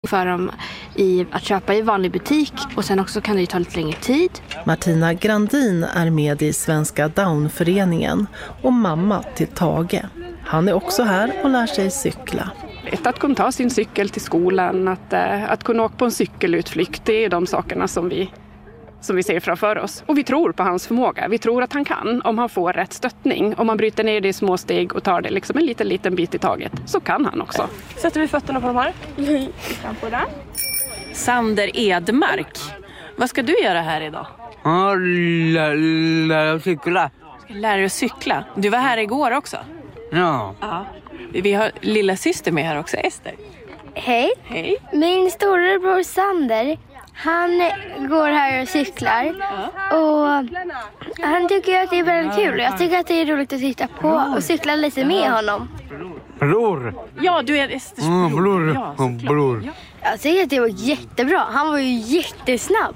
för dem att köpa i vanlig butik, och sen också kan det ju ta lite längre tid. Martina Grandin är med i Svenska Downföreningen och mamma till Tage. Han är också här och lär sig cykla. Att kunna ta sin cykel till skolan, att kunna åka på en cykelutflykt, det är de sakerna som vi ser framför oss. Och vi tror på hans förmåga. Vi tror att han kan, om han får rätt stöttning. Om man bryter ner det i små steg och tar det liksom en liten bit i taget, så kan han också. Sätter vi fötterna på de här? På där. Sander Edmark, vad ska du göra här idag? Ja, lära att cykla. Ska lära dig att cykla? Du var här igår också? Ja. Ja. Vi har lilla syster med här också, Ester. Hej. Hej. Min storebror Sander, han går här och cyklar. Och han tycker att det är väldigt kul. Jag tycker att det är roligt att titta på och cykla lite med honom. Bror. Ja, du är Esters bror. Bror. Ja, Bror. Ja. Jag tycker att det var jättebra. Han var ju jättesnabb.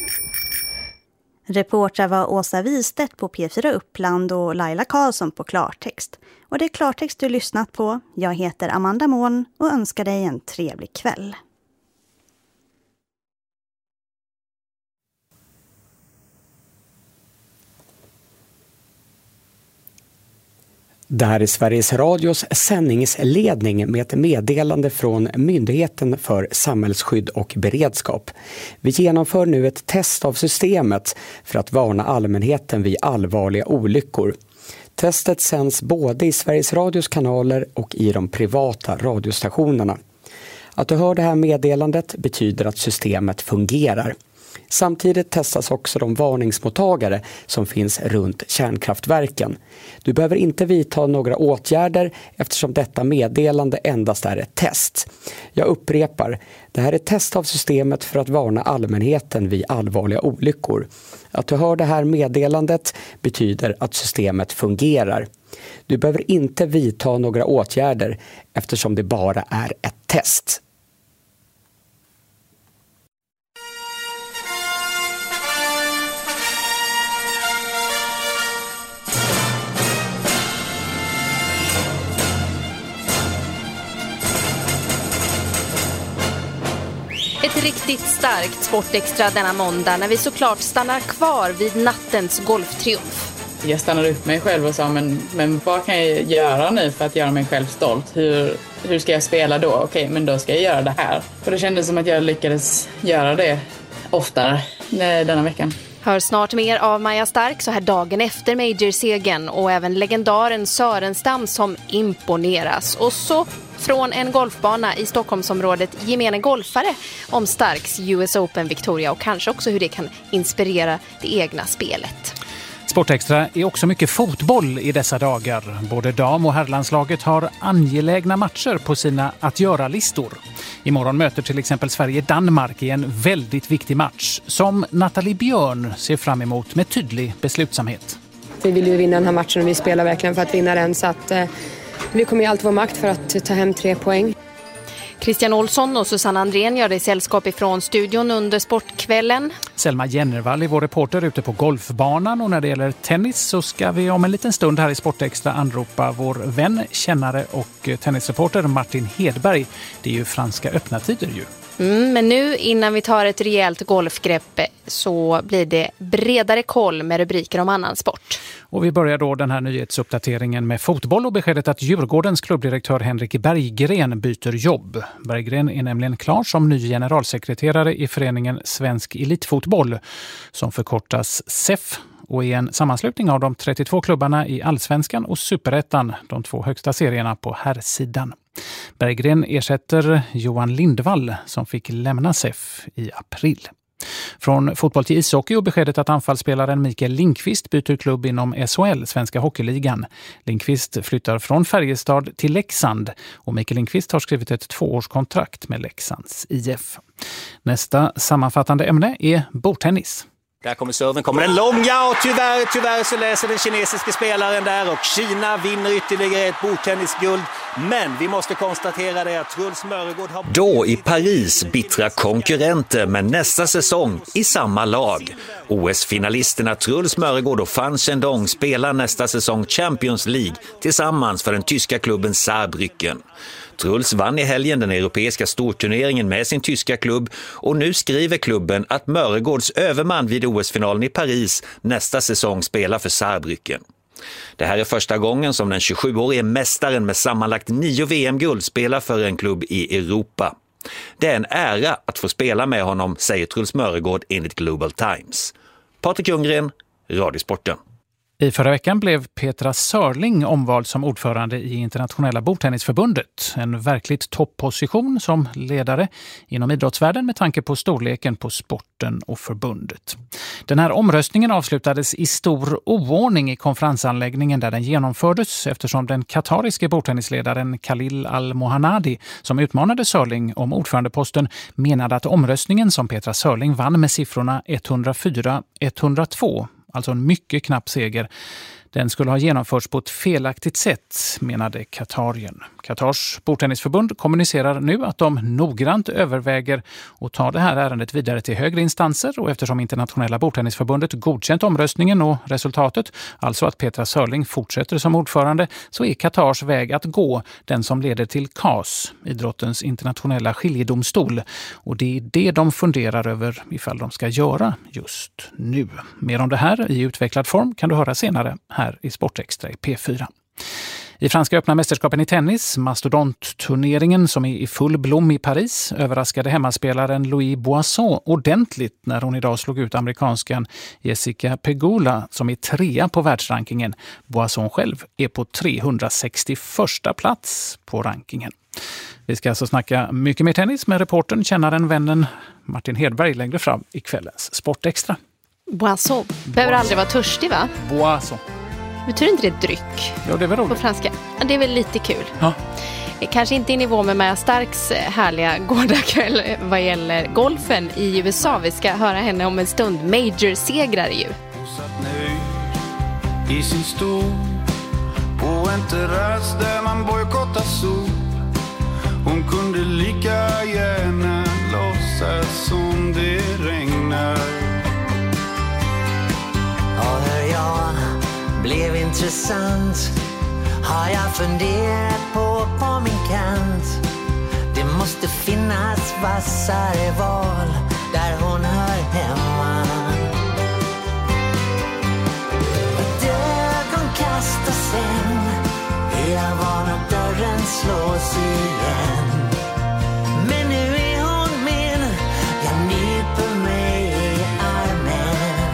Reporter var Åsa Wistedt på P4 Uppland och Laila Karlsson på Klartext. Och det är Klartext du lyssnat på. Jag heter Amanda Mån och önskar dig en trevlig kväll. Det här är Sveriges Radios sändningsledning med ett meddelande från Myndigheten för samhällsskydd och beredskap. Vi genomför nu ett test av systemet för att varna allmänheten vid allvarliga olyckor. Testet sänds både i Sveriges Radios kanaler och i de privata radiostationerna. Att du hör det här meddelandet betyder att systemet fungerar. Samtidigt testas också de varningsmottagare som finns runt kärnkraftverken. Du behöver inte vidta några åtgärder eftersom detta meddelande endast är ett test. Jag upprepar, det här är ett test av systemet för att varna allmänheten vid allvarliga olyckor. Att du hör det här meddelandet betyder att systemet fungerar. Du behöver inte vidta några åtgärder eftersom det bara är ett test. Ett riktigt starkt Sportextra denna måndag när vi såklart stannar kvar vid nattens golftriumf. Jag stannade upp mig själv och sa, men vad kan jag göra nu för att göra mig själv stolt? Hur ska jag spela då? Okej, men då ska jag göra det här. Och det kändes som att jag lyckades göra det oftare denna veckan. Hör snart mer av Maja Stark så här dagen efter Major-segern och även legendaren Sörenstam som imponeras. Och så från en golfbana i Stockholmsområdet gemene golfare om Starks US Open Victoria och kanske också hur det kan inspirera det egna spelet. Sportextra är också mycket fotboll i dessa dagar. Både dam- och herrlandslaget har angelägna matcher på sina att göra-listor. Imorgon möter till exempel Sverige Danmark i en väldigt viktig match som Nathalie Björn ser fram emot med tydlig beslutsamhet. Vi vill ju vinna den här matchen och vi spelar verkligen för att vinna den så att vi kommer ju allt vår makt för att ta hem 3 poäng. Christian Olsson och Susanne Andrén gör det sällskap ifrån studion under sportkvällen. Selma Jennervall är vår reporter ute på golfbanan och när det gäller tennis så ska vi om en liten stund här i Sportextra anropa vår vän, kännare och tennisreporter Martin Hedberg. Det är ju franska öppna tider ju. Men nu innan vi tar ett rejält golfgrepp så blir det bredare koll med rubriker om annan sport. Och vi börjar då den här nyhetsuppdateringen med fotboll och beskedet att Djurgårdens klubbdirektör Henrik Berggren byter jobb. Berggren är nämligen klar som ny generalsekreterare i föreningen Svensk Elitfotboll som förkortas SEF och är en sammanslutning av de 32 klubbarna i Allsvenskan och Superettan, de 2 högsta serierna på herrsidan. Berggren ersätter Johan Lindvall som fick lämna SEF i april. Från fotboll till ishockey och beskedet att anfallsspelaren Mikael Lindqvist byter klubb inom SHL, Svenska Hockeyligan. Lindqvist flyttar från Färjestad till Leksand och Mikael Lindqvist har skrivit ett 2-årskontrakt med Leksands IF. Nästa sammanfattande ämne är bordtennis. Där kommer serven, kommer den långa och tyvärr så läser den kinesiska spelaren där och Kina vinner ytterligare ett bordtennisguld. Men vi måste konstatera det att Truls Mörgård har... Då i Paris bittra konkurrenter men nästa säsong i samma lag. OS-finalisterna Truls Mörgård och Fan Shendong spelar nästa säsong Champions League tillsammans för den tyska klubben Saarbrücken. Truls vann i helgen den europeiska storturneringen med sin tyska klubb och nu skriver klubben att Mörgårds överman vid OS-finalen i Paris nästa säsong spelar för Saarbrücken. Det här är första gången som den 27-årige mästaren med sammanlagt 9 VM-guld spelar för en klubb i Europa. Det är en ära att få spela med honom, säger Truls Mörgård enligt Global Times. Patrik Ljunggren, Radiosporten. I förra veckan blev Petra Sörling omvald som ordförande i Internationella bordtennisförbundet. En verkligt topposition som ledare inom idrottsvärlden med tanke på storleken på sporten och förbundet. Den här omröstningen avslutades i stor oordning i konferensanläggningen där den genomfördes eftersom den katariske bordtennisledaren Khalil Al-Mohanadi som utmanade Sörling om ordförandeposten menade att omröstningen som Petra Sörling vann med siffrorna 104-102, alltså en mycket knapp seger, den skulle ha genomförts på ett felaktigt sätt, menade Katarien. Katars bordtennisförbund kommunicerar nu att de noggrant överväger att ta det här ärendet vidare till högre instanser och eftersom Internationella bordtennisförbundet godkänt omröstningen och resultatet, alltså att Petra Sörling fortsätter som ordförande, så är Katars väg att gå den som leder till CAS, idrottens internationella skiljedomstol. Och det är det de funderar över ifall de ska göra just nu. Mer om det här i utvecklad form kan du höra senare här i Sportextra i P4. I franska öppna mästerskapen i tennis, mastodontturneringen som är i full blom i Paris, överraskade hemmaspelaren Louis Boisson ordentligt när hon idag slog ut amerikanskan Jessica Pegula som är 3 på världsrankingen. Boisson själv är på 361 plats på rankingen. Vi ska alltså snacka mycket mer tennis med reportern, kännaren, vännen Martin Hedberg längre fram i kvällens Sportextra. Boisson. Behöver aldrig vara törstig, va? Boisson. Betyder inte det dryck? Ja, det är väl roligt. På franska. Det är väl lite kul. Ja. Kanske inte i nivå med Maja Starks härliga gårdagkväll vad gäller golfen i USA. Vi ska höra henne om en stund. Major-segrar ju. Hon satt nöjd i sin stol på en terrass där man bojkottar sol. Hon kunde lika gärna låtsas som det regnar. Och hur jag blev intressant har jag funderat på min kant. Det måste finnas vassare val där hon hör hemma. Ett ögonkast och sen är jag van att dörren slås igen. Men nu är hon min, jag nyper mig i armen.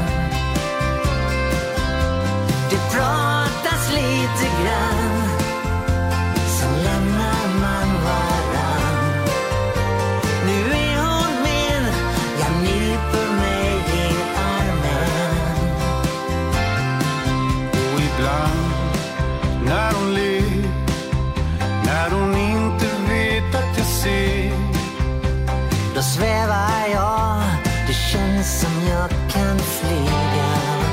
Det pratas lite grann, sen lämnar man varann. Nu är hon min, jag nyper mig i armen. Och ibland när hon ler, när hon inte vet att jag ser, då svävar jag, det känns som jag kan flyga.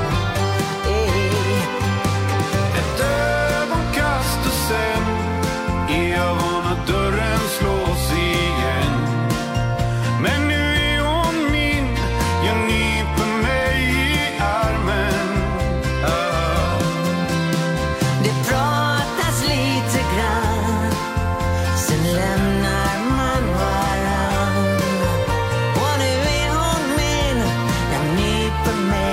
ett ögonkast och sen är jag van att dörren slås igen. Men nu är hon min, jag nyper mig i armen. Det pratas lite grann, sen lämnar man varann. Och nu är hon min, jag nyper mig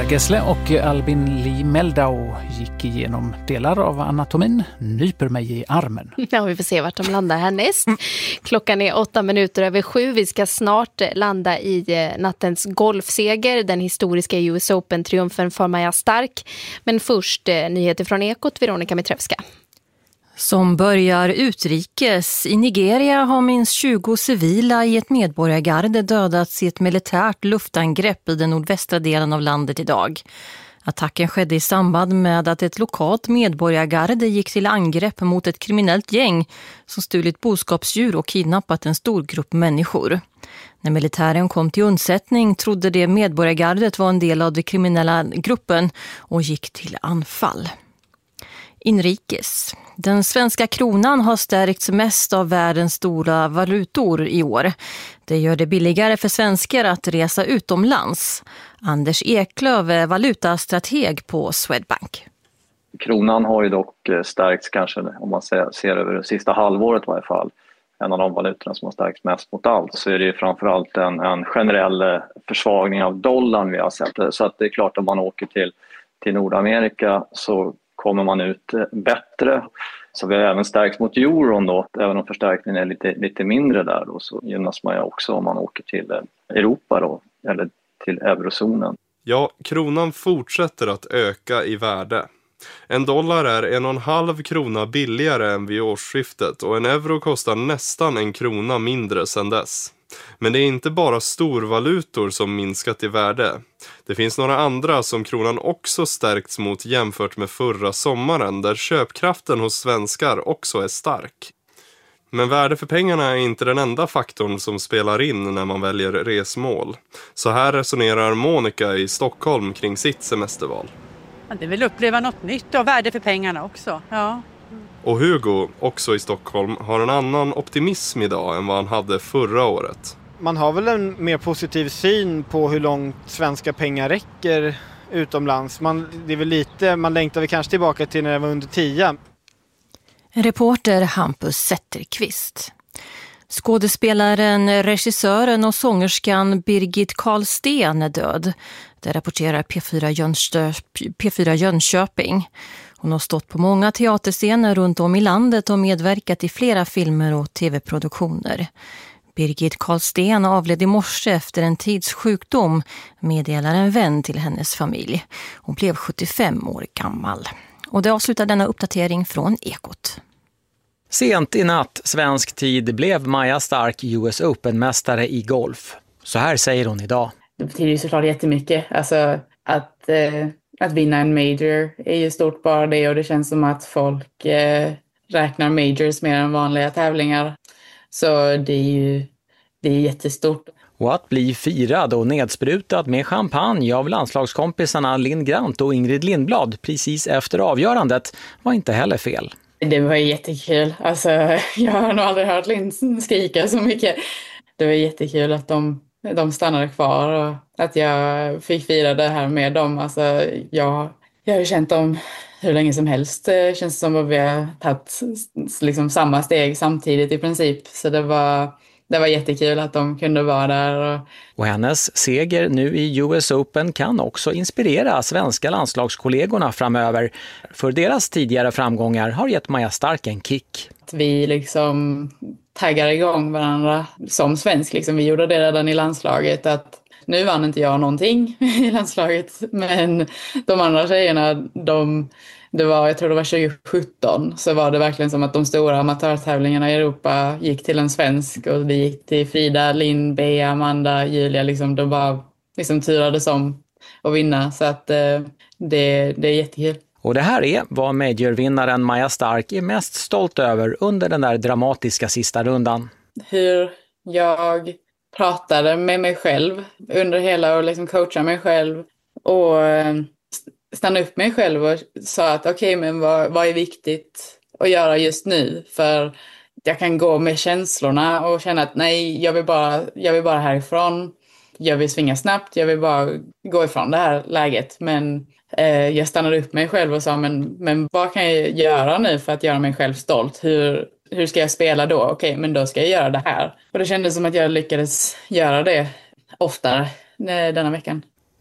Gessle och Albin Lee Meldau gick igenom delar av anatomin, nyper mig i armen. Ja, vi får se vart de landar härnäst. Klockan är 8:07. Vi ska snart landa i nattens golfseger, den historiska US Open-triumfen för Maja Stark. Men först nyheter från Ekot, Veronica Mitrevska. Som börjar utrikes. I Nigeria har minst 20 civila i ett medborgargarde dödats i ett militärt luftangrepp i den nordvästra delen av landet idag. Attacken skedde i samband med att ett lokalt medborgargarde gick till angrepp mot ett kriminellt gäng som stulit boskapsdjur och kidnappat en stor grupp människor. När militären kom till undsättning trodde det medborgargardet var en del av den kriminella gruppen och gick till anfall. Inrikes. Den svenska kronan har stärkts mest av världens stora valutor i år. Det gör det billigare för svenskar att resa utomlands. Anders Eklöf är valutastrateg på Swedbank. Kronan har ju dock stärkts kanske, om man ser över det sista halvåret i varje fall. En av de valutorna som har stärkts mest mot allt, så är det ju framförallt en generell försvagning av dollarn vi har sett. Så att det är klart att om man åker till Nordamerika så kommer man ut bättre. Så vi har även stärkt mot euron då, även om förstärkningen är lite mindre där då, så gynnas man ju också om man åker till Europa då, eller till eurozonen. Ja, kronan fortsätter att öka i värde. En dollar är 1,5 krona billigare än vid årsskiftet och en euro kostar nästan 1 krona mindre sedan dess. Men det är inte bara storvalutor som minskat i värde. Det finns några andra som kronan också stärkts mot jämfört med förra sommaren, där köpkraften hos svenskar också är stark. Men värde för pengarna är inte den enda faktorn som spelar in när man väljer resmål. Så här resonerar Monica i Stockholm kring sitt semesterval. Det vill uppleva något nytt och värde för pengarna också, ja. Och Hugo, också i Stockholm, har en annan optimism idag än vad han hade förra året. Man har väl en mer positiv syn på hur långt svenska pengar räcker utomlands. Det är väl lite, man längtar väl kanske tillbaka till när det var under 10. Reporter Hampus Zetterqvist. Skådespelaren, regissören och sångerskan Birgit Karlsten är död. Det rapporterar P4 Jönköping. Hon har stått på många teaterscener runt om i landet och medverkat i flera filmer och tv-produktioner. Birgit Karlsten avled i morse efter en tids sjukdom, meddelar en vän till hennes familj. Hon blev 75 år gammal. Och det avslutar denna uppdatering från Ekot. Sent i natt, svensk tid, blev Maja Stark US Open-mästare i golf. Så här säger hon idag. Det betyder ju såklart jättemycket. Alltså att vinna en major är ju stort bara det, och det känns som att folk räknar majors mer än vanliga tävlingar. Så det är jättestort. Och att bli firad och nedsprutad med champagne av landslagskompisarna Linn Grant och Ingrid Lindblad precis efter avgörandet var inte heller fel. Det var jättekul. Alltså, jag har nog aldrig hört Linn skrika så mycket. Det var jättekul att de stannade kvar och att jag fick fira det här med dem. Alltså, jag har känt dem hur länge som helst. Det känns som att vi har tagit liksom samma steg samtidigt i princip. Så det var jättekul att de kunde vara där. Och hennes seger nu i US Open kan också inspirera svenska landslagskollegorna framöver. För deras tidigare framgångar har gett Maja Stark en kick. Vi liksom taggar igång varandra som svensk. Liksom. Vi gjorde det redan i landslaget. Att nu vann inte jag någonting i landslaget. Men de andra tjejerna, jag tror det var 2017, så var det verkligen som att de stora amatörtävlingarna i Europa gick till en svensk, och det gick till Frida, Linn, Bea, Amanda, Julia. Liksom, de bara liksom turades om att vinna. Så att det är jättekul. Och det här är vad majorvinnaren Maja Stark är mest stolt över under den där dramatiska sista rundan. Hur jag pratade med mig själv under hela och liksom coachade mig själv och stanna upp mig själv och sa att okej, men vad är viktigt att göra just nu? För jag kan gå med känslorna och känna att nej, jag vill bara härifrån. Jag vill svinga snabbt, jag vill bara gå ifrån det här läget. Men jag stannade upp mig själv och sa, men vad kan jag göra nu för att göra mig själv stolt? Hur ska jag spela då? Okej, men då ska jag göra det här. Och det kändes som att jag lyckades göra det oftare denna veckan.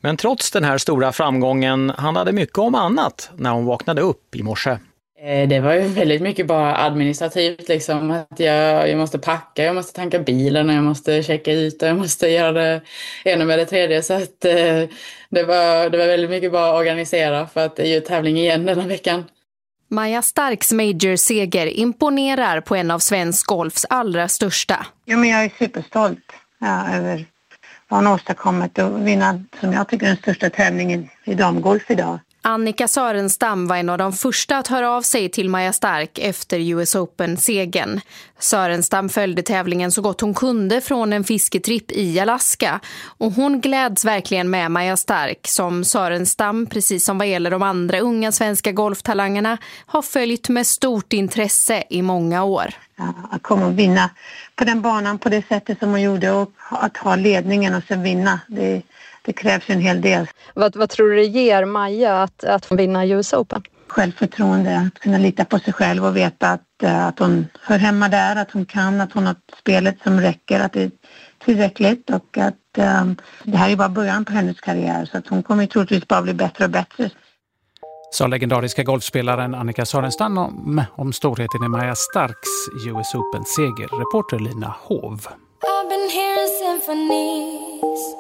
Men trots den här stora framgången handlade mycket om annat när hon vaknade upp i morse. Det var ju väldigt mycket bara administrativt liksom, att jag måste packa, jag måste tanka bilen och jag måste checka ut och jag måste göra det ena med det tredje, så att det var väldigt mycket bara att organisera för att det är ju tävling igen den här veckan. Maja Starks major-seger imponerar på en av svensk golfs allra största. Ja, men jag är superstolt över vad hon åstadkommit och vinna, som jag tycker, den största tävlingen i damgolf idag. Annika Sörenstam var en av de första att höra av sig till Maja Stark efter US Open-segern. Sörenstam följde tävlingen så gott hon kunde från en fisketripp i Alaska. Och hon gläds verkligen med Maja Stark, som Sörenstam, precis som vad gäller de andra unga svenska golftalangerna, har följt med stort intresse i många år. Att komma och vinna på den banan på det sättet som hon gjorde, och att ha ledningen och sen vinna, det krävs en hel del. Vad tror du det ger Maja att få vinna US Open? Självförtroende, att kunna lita på sig själv och veta att hon hör hemma där, att hon kan, att hon har spelet som räcker, att det är tillräckligt, och att det här är bara början på hennes karriär, så att hon kommer troligtvis bara bli bättre och bättre. Sa legendariska golfspelaren Annika Sörenstam om storheten i Maja Starks US Open-seger. Reporter Lina Hov. I've been hearing symphonies.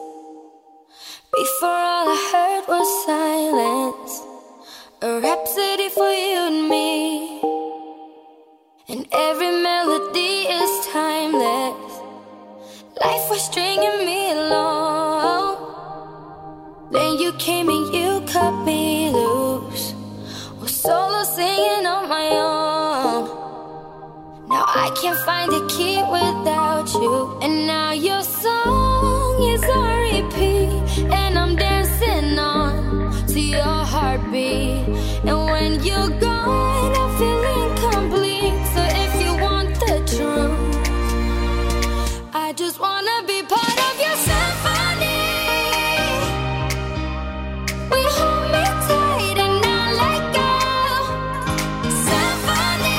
Before all I heard was silence, a rhapsody for you and me, and every melody is timeless. Life was stringing me along, then you came and you cut me loose, was solo singing on my own. Now I can't find a key without you, and now your song is on repeat, and I'm dancing on to your heartbeat. And when you're gone, I feel incomplete. So if you want the truth, I just wanna be part of your symphony. We hold me tight and not let go. Symphony,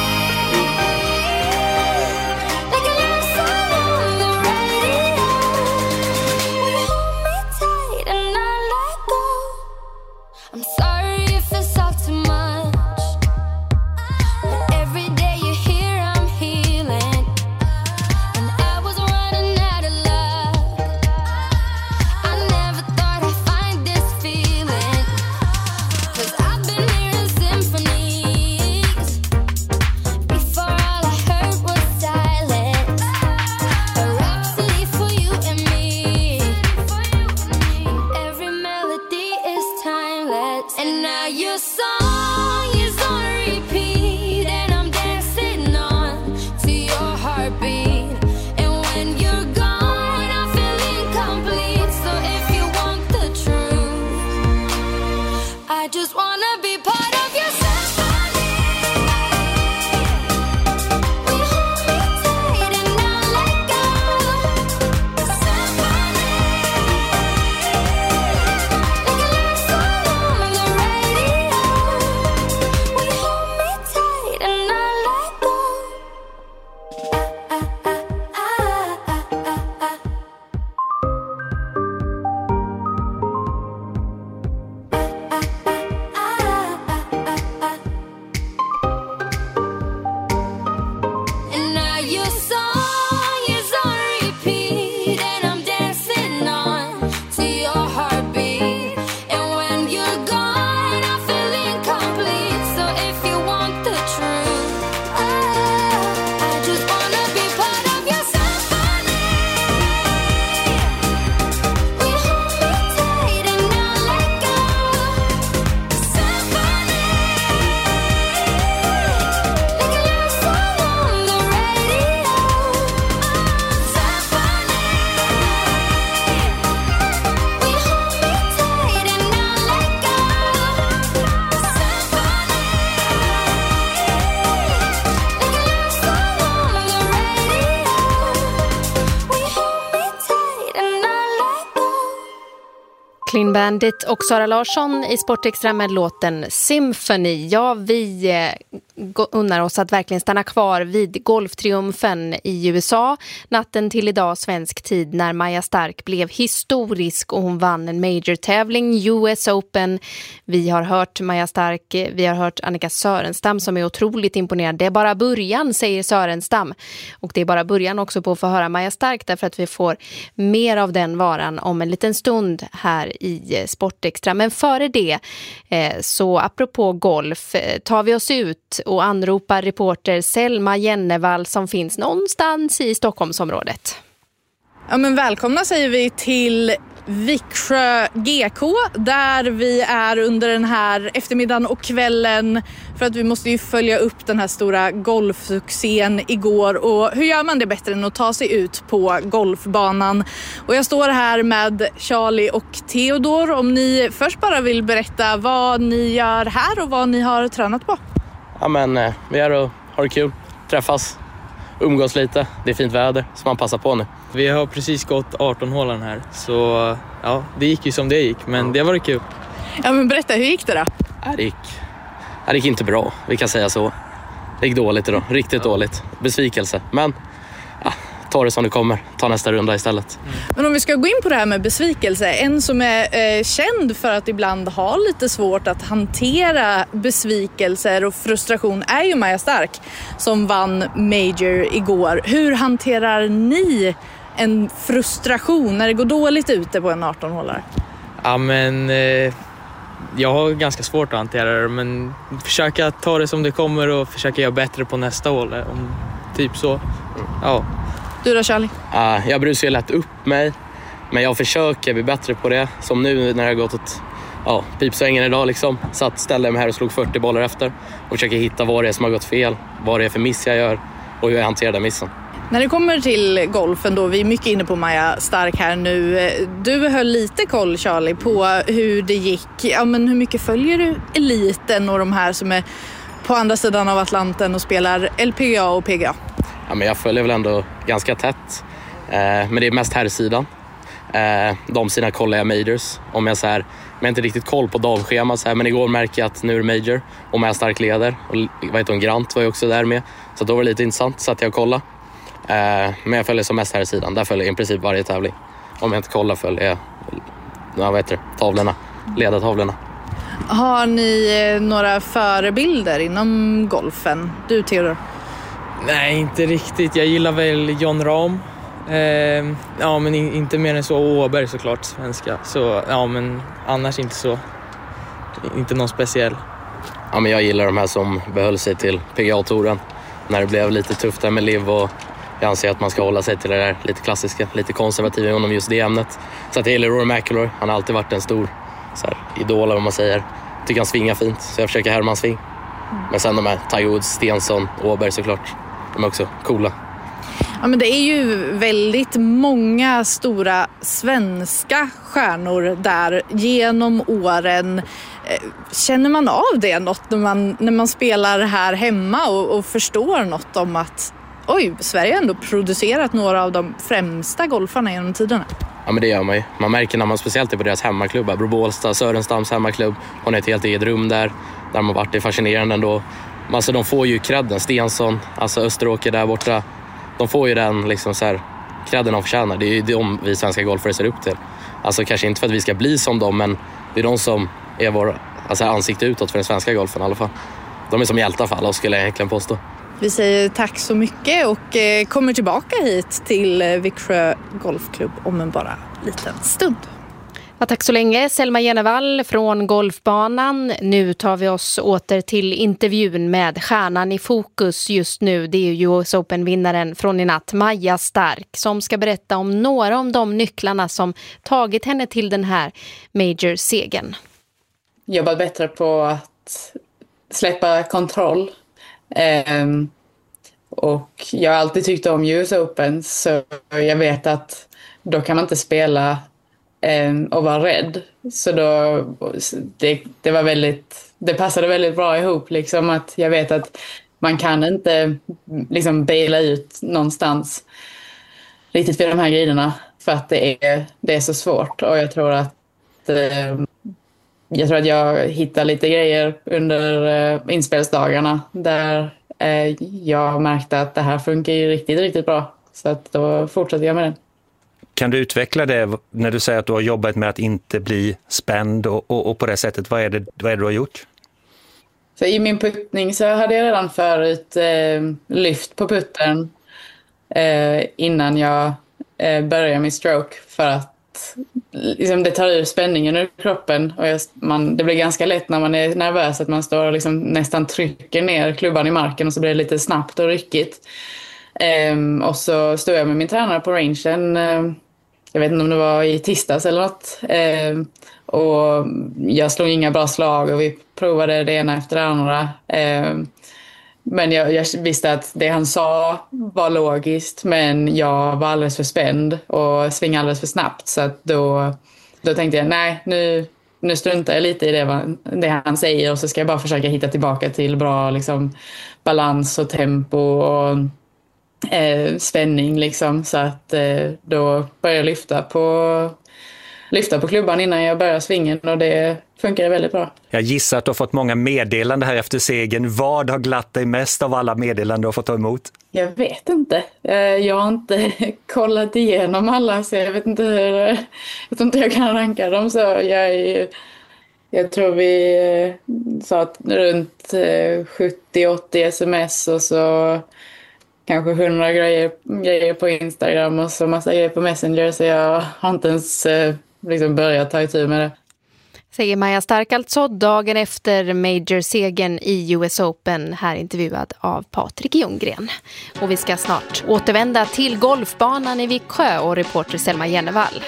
like a love song on the radio. We hold me tight and not let go. I'm sorry if it's all too much, but every day you're here I'm healing, and I was running out of luck. I never thought I'd find this feeling, 'cause I've been hearing symphonies. Before all I heard was silence, a rhapsody for you and me, and every melody is timeless. And now your song is on repeat, and I'm dancing on to your heartbeat. And when you're gone, I feel incomplete. So if you want the truth, I just wanna be part of your symphony. We hold me tight and not let go. Symphony, like a love song on the radio. We hold me tight and not let go. And now your song is on repeat, and I'm dancing on to your heartbeat. And when you're gone, I feel incomplete. So if you want the truth, I just wanna be part of your symphony. We hold me tight and not let go. Symphony, like a love song on the radio. Symphony, we hold me tight and not let go. Symphony, like a love song on the radio. We hold me tight and not let go. Clean Bandit och Sara Larsson i Sportextra med låten Symphony. Ja, vi unnar oss att verkligen stanna kvar vid golftriumfen i USA natten till idag svensk tid när Maja Stark blev historisk och hon vann en major-tävling, US Open. Vi har hört Maja Stark, vi har hört Annika Sörenstam som är otroligt imponerad. Det är bara början, säger Sörenstam. Och det är bara början också på att få höra Maja Stark därför att vi får mer av den varan om en liten stund här i Sportextra. Men före det, så apropå golf, tar vi oss ut och anropar reporter Selma Jennevall som finns någonstans i Stockholmsområdet. Ja, men välkomna säger vi till Viksjö GK där vi är under den här eftermiddagen och kvällen för att vi måste ju följa upp den här stora golfsuccén igår. Och hur gör man det bättre än att ta sig ut på golfbanan? Och jag står här med Charlie och Theodor. Om ni först bara vill berätta vad ni gör här och vad ni har tränat på. Ja, men vi är och har det kul, träffas, umgås lite. Det är fint väder så man passar på nu. Vi har precis gått 18 hålen här så ja, det gick ju som det gick, men det var kul. Ja, men berätta, hur gick det då? Det gick inte bra, vi kan säga så. Det gick dåligt idag, riktigt dåligt. Besvikelse, men ja, ta det som det kommer, ta nästa runda istället. Men om vi ska gå in på det här med besvikelse, en som är känd för att ibland ha lite svårt att hantera besvikelser och frustration är ju Maja Stark som vann Major igår. Hur hanterar ni en frustration när det går dåligt ute på en 18-hålare? Ja, men jag har ganska svårt att hantera det, men försöka ta det som det kommer och försöka göra bättre på nästa hål, om typ så. Ja. Du då, Charlie? Jag brusar ju lätt upp mig, men jag försöker bli bättre på det. Som nu när jag har gått åt pipsvängen idag liksom. Ställde mig här och slog 40 bollar efter och försöker hitta vad det är som har gått fel, vad det är för miss jag gör och hur jag hanterar den missen. När det kommer till golfen då, vi är mycket inne på Maja Stark här nu. Du höll lite koll, Charlie, på hur det gick. Ja, men hur mycket följer du eliten och de här som är på andra sidan av Atlanten och spelar LPGA och PGA? Ja, men jag följer väl ändå ganska tätt. Men det är mest här sidan. De sidan kollar jag majors. Om jag så här, men jag har inte riktigt koll på dagschema så här, men igår märker jag att nu är det major och Maja Stark leder. Och vad heter hon, Grant var ju också där med. Så då var det lite intressant så att jag kollade. Men jag följer som mest här sidan. Där följer jag i princip varje tävling. Om jag inte kollar följer jag tavlorna, ledartavlorna. Har ni några förebilder inom golfen? Du, Theodor? Nej, inte riktigt. Jag gillar väl John Rahm. Ja, men inte mer än så. Åberg såklart, svenska. Så ja, men annars inte så. Inte någon speciell. Ja, men jag gillar de här som behöll sig till PGA-touren. När det blev lite tufft där med liv och jag anser att man ska hålla sig till det där lite klassiska, lite konservativa inom just det ämnet. Så att jag gillar Rory McIlroy. Han har alltid varit en stor så här, idol, vad man säger. Tycker han svingar fint, så jag försöker härma hans sving. Men sen de här Tiger Woods, Stensson, Åberg såklart. De är också coola. Ja, men det är ju väldigt många stora svenska stjärnor där genom åren. Känner man av det något när man spelar här hemma och förstår något om att Sverige har ändå producerat några av de främsta golfarna genom tiderna? Ja, men det gör man ju. Man märker när man speciellt är på deras hemmaklubbar. Bro Bålsta, Sörenstams hemmaklubb. Hon är ett helt eget rum där man varit. Det är fascinerande ändå. Alltså, de får ju credden. Stensson, alltså Österåker där borta. De får ju den liksom så här, credden de förtjänar. Det är ju de vi svenska golfare ser upp till. Alltså kanske inte för att vi ska bli som dem, men det är de som är vår ansikte utåt för den svenska golfen i alla fall. De är som hjältar för alla, skulle jag egentligen påstå. Vi säger tack så mycket och kommer tillbaka hit till Viksjö Golfklubb om en bara liten stund. Ja, tack så länge, Selma Jennevall från golfbanan. Nu tar vi oss åter till intervjun med stjärnan i fokus just nu. Det är ju US Open-vinnaren från i natt, Maja Stark, som ska berätta om några av de nycklarna som tagit henne till den här major-segern. Jobbat bättre på att släppa kontroll. Och jag har alltid tyckt om US Open, så jag vet att då kan man inte spela och vara rädd. Så då det var det passade väldigt bra ihop liksom, att jag vet att man kan inte liksom baila ut någonstans riktigt vid de här grejerna för att det är så svårt, och jag tror att jag tror att jag hittar lite grejer under inspelsdagarna där jag märkte att det här funkar ju riktigt, riktigt bra. Så att då fortsätter jag med det. Kan du utveckla det när du säger att du har jobbat med att inte bli spänd och på det sättet? Vad är det du har gjort? Så i min puttning så hade jag redan förut lyft på putten innan jag börjar min stroke, för att liksom, det tar ur spänningen ur kroppen. Och det blir ganska lätt när man är nervös att man står och liksom nästan trycker ner klubban i marken och så blir det lite snabbt och ryckigt. Och så stod jag med min tränare på rangen, jag vet inte om det var i tisdags eller något, och jag slog inga bra slag och vi provade det ena efter det andra. Men jag visste att det han sa var logiskt, men jag var alldeles för spänd och svingade alldeles för snabbt. Så att då tänkte jag, nej, nu struntar jag lite i det han säger och så ska jag bara försöka hitta tillbaka till bra liksom, balans och tempo och spänning. Liksom. Så att då började jag lyfta på klubban innan jag började svingen och det funkar väldigt bra. Jag gissar att du har fått många meddelanden här efter segern. Vad har glatt dig mest av alla meddelanden du har fått ta emot? Jag vet inte. Jag har inte kollat igenom alla, så jag vet inte jag tror inte jag kan ranka dem. Så jag tror vi sa att runt 70-80 sms och så kanske 100 grejer på Instagram och så massa grejer på Messenger, så jag har inte ens liksom börjat ta itu med det. Säger Maja Stark alltså dagen efter Major-segern i US Open, här intervjuad av Patrik Ljunggren. Och vi ska snart återvända till golfbanan i Viksjö och reporter Selma Jennevall.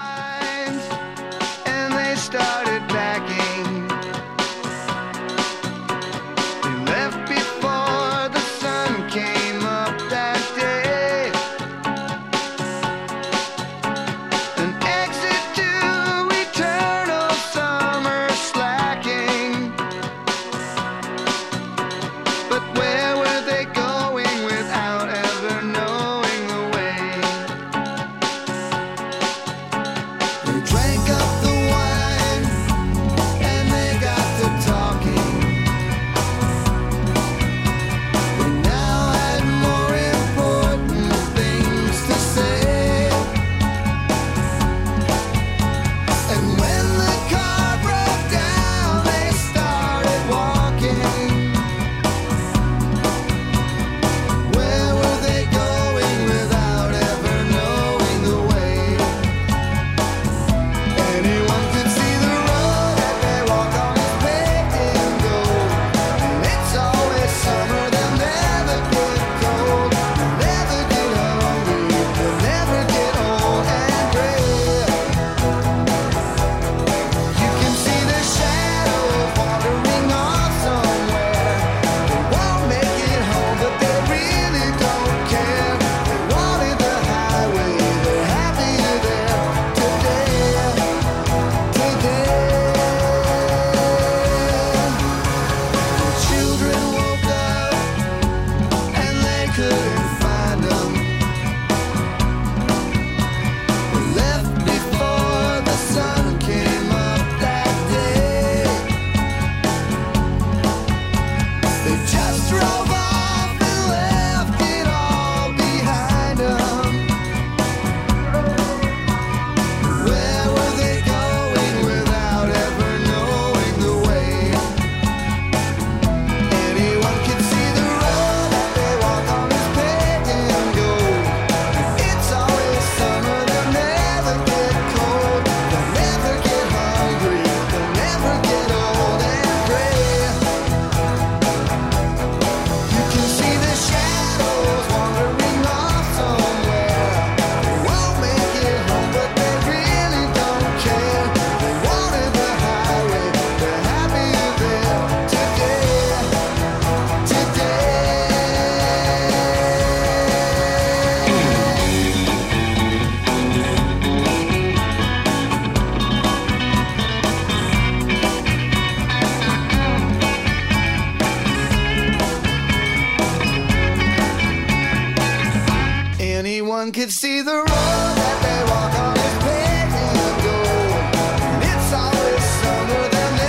Anyone could see the road that they walk on is paved in gold. And it's always summer, they'll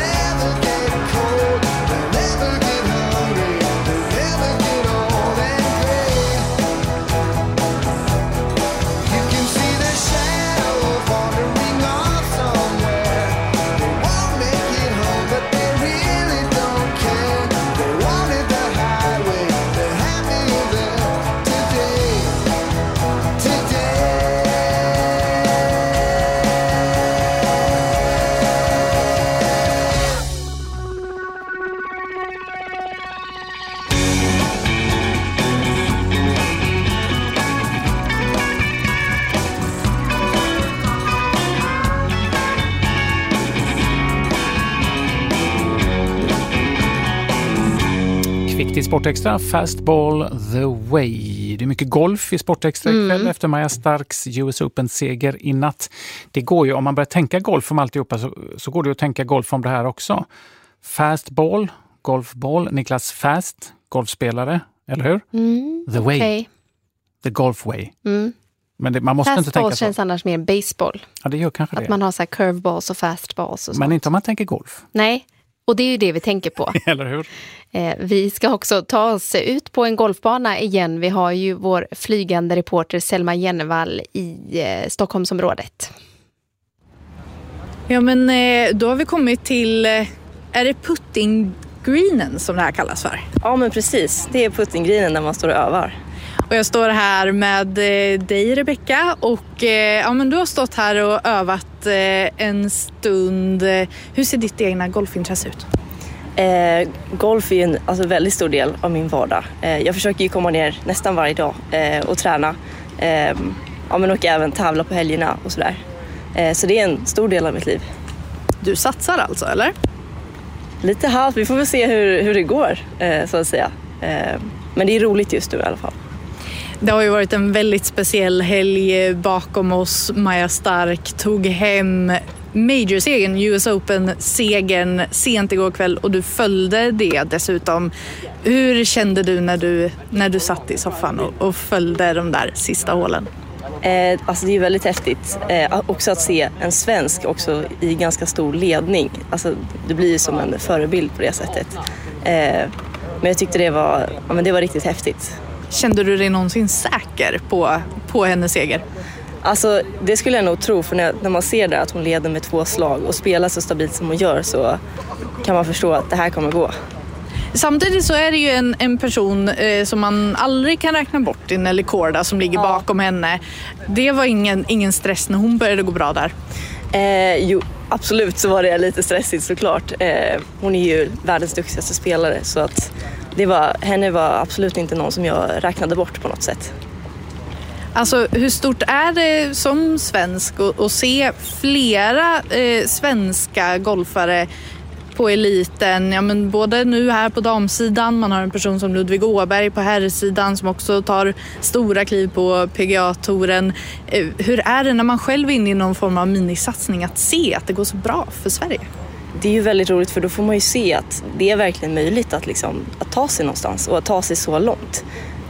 Kvickt i Sportextra, Fastball the way. Det är mycket golf i Sportextra ikväll efter Maja Starks US Open-seger i natt. Det går ju, om man börjar tänka golf om alltihopa så går det att tänka golf om det här också. Fastball, golfboll, Niklas Fast, golfspelare, eller hur? The way, okay. The golf way. Men man måste inte tänka så. Fastball känns annars mer baseball. Ja, det gör kanske att det. Man har så här curveballs och fastballs och sånt. Men inte om man tänker golf. Nej, och det är ju det vi tänker på. Eller hur? Vi ska också ta oss ut på en golfbana igen. Vi har ju vår flygande reporter Selma Jennevall i Stockholmsområdet. Ja, men då har vi kommit till, är det puttingreenen som det här kallas för? Ja, men precis. Det är puttingreenen där man står och övar. Och jag står här med dig, Rebecka, och ja, men du har stått här och övat en stund. Hur ser ditt egna golfintresse ut? Golf är en väldigt stor del av min vardag. Jag försöker ju komma ner nästan varje dag och träna. Och även tävla på helgerna och sådär. Så det är en stor del av mitt liv. Du satsar alltså, eller? Lite halvt. Vi får väl se hur det går, så att säga. Men det är roligt just nu i alla fall. Det har ju varit en väldigt speciell helg bakom oss. Maja Stark tog hem Major-segern, US Open-segern sent igår kväll, och du följde det dessutom. Hur kände du när du satt i soffan och följde de där sista hålen? Det är väldigt häftigt. Också att se en svensk också i ganska stor ledning. Det blir ju som en förebild på det sättet. Men jag tyckte det var riktigt häftigt. Kände du dig någonsin säker på hennes seger? Det skulle jag nog tro, för när man ser där att hon leder med 2 slag och spelar så stabilt som hon gör, så kan man förstå att det här kommer gå. Samtidigt så är det ju en person som man aldrig kan räkna bort, i Nelly Korda, som ligger bakom henne. Det var ingen stress när hon började gå bra där? Jo, absolut så var det lite stressigt såklart. Hon är ju världens duktigaste spelare, så att henne var absolut inte någon som jag räknade bort på något sätt. Hur stort är det som svensk att se flera svenska golfare på eliten? Ja, men både nu här på damsidan, man har en person som Ludvig Åberg på herrsidan som också tar stora kliv på PGA-touren. Hur är det när man själv är inne i någon form av minisatsning att se att det går så bra för Sverige? Det är ju väldigt roligt, för då får man ju se att det är verkligen möjligt att ta sig någonstans och att ta sig så långt.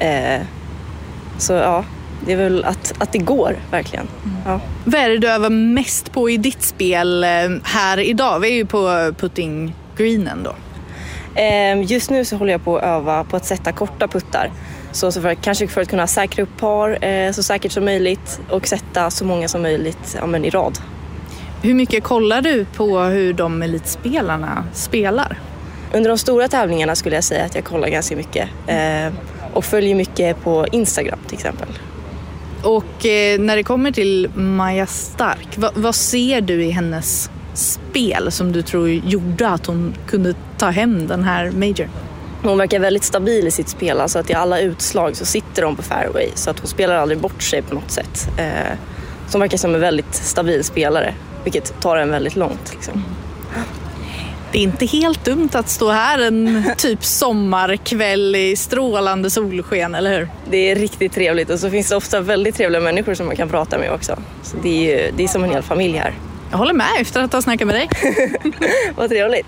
Så ja, det är väl att det går verkligen. Ja. Vad är det du övar mest på i ditt spel här idag? Vi är ju på putting-greenen då. Just nu så håller jag på att öva på att sätta korta puttar. Så kanske för att kunna säkra upp par så säkert som möjligt och sätta så många som möjligt i rad. Hur mycket kollar du på hur de elitspelarna spelar? Under de stora tävlingarna skulle jag säga att jag kollar ganska mycket. Och följer mycket på Instagram till exempel. Och när det kommer till Maja Stark, vad ser du i hennes spel som du tror gjorde att hon kunde ta hem den här Major? Hon verkar väldigt stabil i sitt spel, alltså att i alla utslag så sitter hon på fairway, så att hon spelar aldrig bort sig på något sätt. Som verkar som en väldigt stabil spelare, vilket tar en väldigt långt liksom. Det är inte helt dumt att stå här en typ sommarkväll i strålande solsken, eller hur? Det är riktigt trevligt, och så finns det ofta väldigt trevliga människor som man kan prata med också. Så det är som en hel familj här. Jag håller med efter att ha snackat med dig. Vad trevligt.